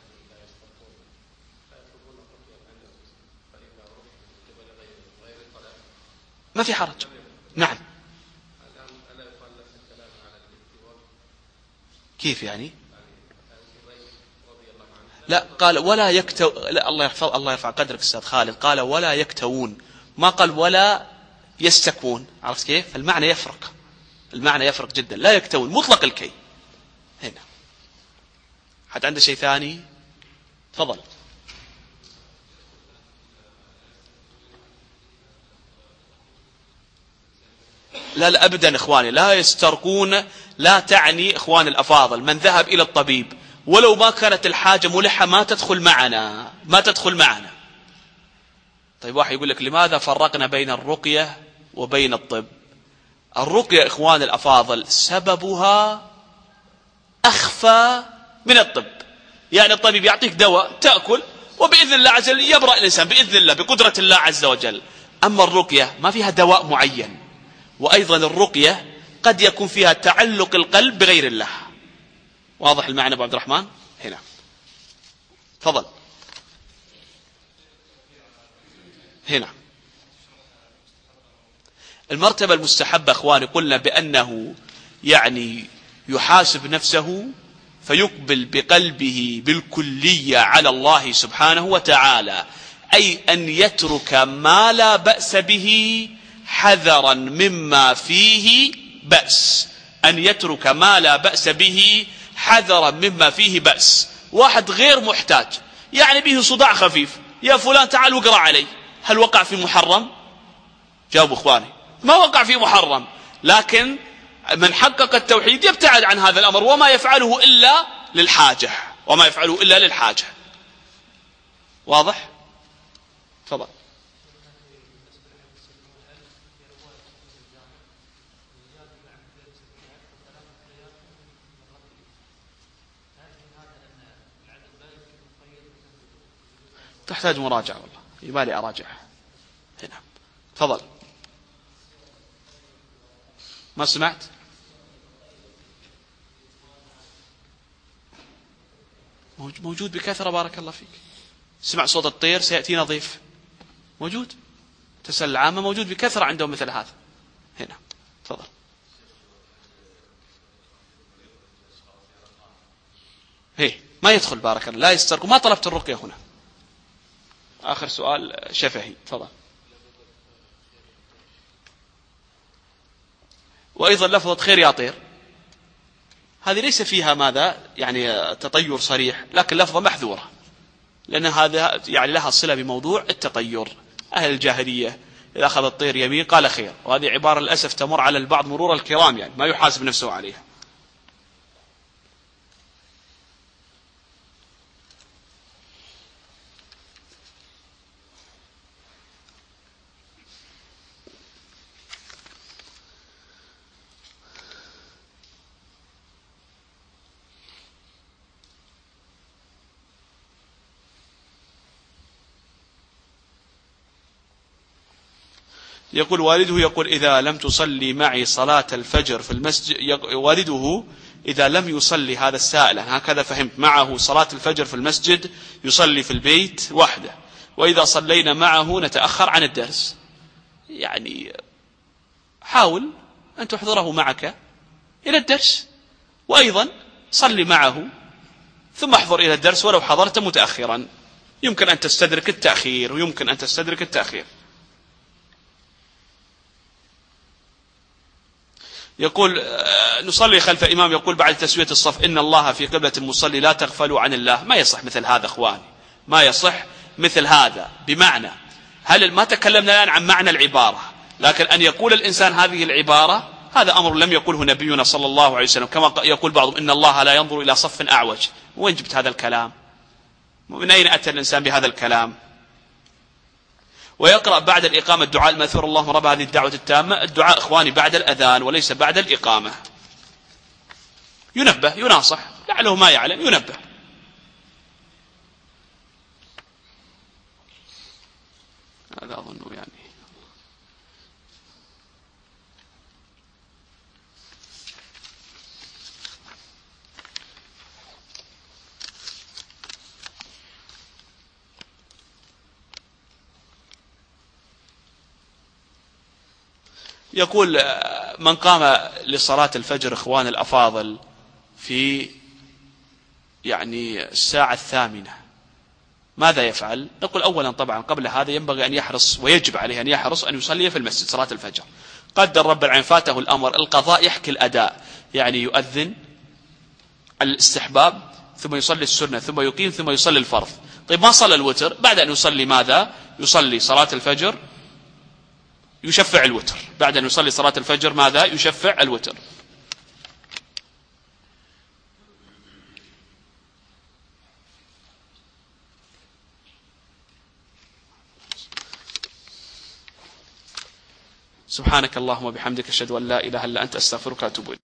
Speaker 3: ما في حرج. نعم. كيف يعني؟ لا، قال ولا يكتو، لا الله يحفظ، الله يرفع قدرك أستاذ خالد، قال ولا يكتوون، ما قال ولا يستكون. عرفت كيف؟ المعنى يفرق، المعنى يفرق جدا. لا يكتوون مطلق الكي هنا. حد عنده شيء ثاني؟ تفضل. لا لا أبدا إخواني، لا يسترقون، لا تعني إخواني الأفاضل من ذهب إلى الطبيب ولو ما كانت الحاجة ملحة ما تدخل معنا، ما تدخل معنا. طيب واحد يقول لك لماذا فرقنا بين الرقية وبين الطب؟ الرقية إخواني الأفاضل سببها أخفى من الطب، يعني الطبيب يعطيك دواء تأكل وبإذن الله عز وجل يبرأ الإنسان بإذن الله بقدرة الله عز وجل. أما الرقية ما فيها دواء معين، وأيضا الرقية قد يكون فيها تعلق القلب بغير الله، واضح المعنى أبو عبد الرحمن؟ هنا تفضل. هنا المرتبة المستحبة أخواني قلنا بأنه يعني يحاسب نفسه فيقبل بقلبه بالكلية على الله سبحانه وتعالى، أي أن يترك ما لا بأس به حذرا مما فيه بأس. أن يترك ما لا بأس به حذرا مما فيه بأس. واحد غير محتاج يعني به صداع خفيف، يا فلان تعال واقرأ علي، هل وقع في محرم؟ جاوبوا اخواني، ما وقع في محرم، لكن من حقق التوحيد يبتعد عن هذا الأمر، وما يفعله إلا للحاجة، وما يفعله إلا للحاجة. واضح؟ تفضل. تحتاج مراجعة، والله يبالي أراجعها. هنا تفضل. ما سمعت؟ موجود بكثرة بارك الله فيك. سمع صوت الطير سيأتينا ضيف، موجود. تسأل العامة موجود بكثرة عندهم مثل هذا. هنا تفضل. هي ما يدخل بارك الله، لا يسترق. ما طلبت الرقية هنا. آخر سؤال شفهي، تفضل. وأيضا لفظة خير يا طير هذه ليس فيها ماذا يعني تطير صريح، لكن لفظة محذورة، لأن هذا يعني لها صلة بموضوع التطير. أهل الجاهلية إذا أخذ الطير يمين قال خير، وهذه عبارة للأسف تمر على البعض مرور الكرام، يعني ما يحاسب نفسه عليها. يقول والده يقول إذا لم تصلي معي صلاة الفجر في المسجد، والده إذا لم يصلي، هذا السائل هكذا فهمت، معه صلاة الفجر في المسجد يصلي في البيت وحده، وإذا صلينا معه نتأخر عن الدرس. يعني حاول أن تحضره معك إلى الدرس، وأيضا صلي معه ثم احضر إلى الدرس ولو حضرت متأخرا، يمكن أن تستدرك التأخير ويمكن أن تستدرك التأخير. يقول نصلي خلف إمام يقول بعد تسوية الصف إن الله في قبلة المصلي لا تغفلوا عن الله. ما يصح مثل هذا أخواني، ما يصح مثل هذا. بمعنى هل ما تكلمنا الآن عن معنى العبارة، لكن أن يقول الإنسان هذه العبارة هذا أمر لم يقوله نبينا صلى الله عليه وسلم، كما يقول بعضهم إن الله لا ينظر إلى صف أعوج. وين جبت هذا الكلام؟ من أين أتى الإنسان بهذا الكلام؟ ويقرأ بعد الإقامة الدعاء الماثور اللهم رب هذه الدعوة التامة. الدعاء إخواني بعد الأذان وليس بعد الإقامة. ينبه يناصح لعله ما يعلم ينبه. هذا أظن يعني يقول من قام لصلاة الفجر إخوان الأفاضل في يعني الساعة الثامنة ماذا يفعل؟ نقول أولا طبعا قبل هذا ينبغي أن يحرص ويجب عليه أن يحرص أن يصلي في المسجد صلاة الفجر. قدر رب العالمين فاته الأمر القضاء يحكي الأداء، يعني يؤذن الاستحباب ثم يصلي السنة ثم يقيم ثم يصلي الفرض. طيب ما صلى الوتر، بعد أن يصلي ماذا؟ يصلي صلاة الفجر يشفع الوتر، بعد أن يصلي صلاة الفجر ماذا؟ يشفع الوتر. سبحانك اللهم وبحمدك أشهد أن لا إله إلا أنت أستغفرك وأتوب إليك.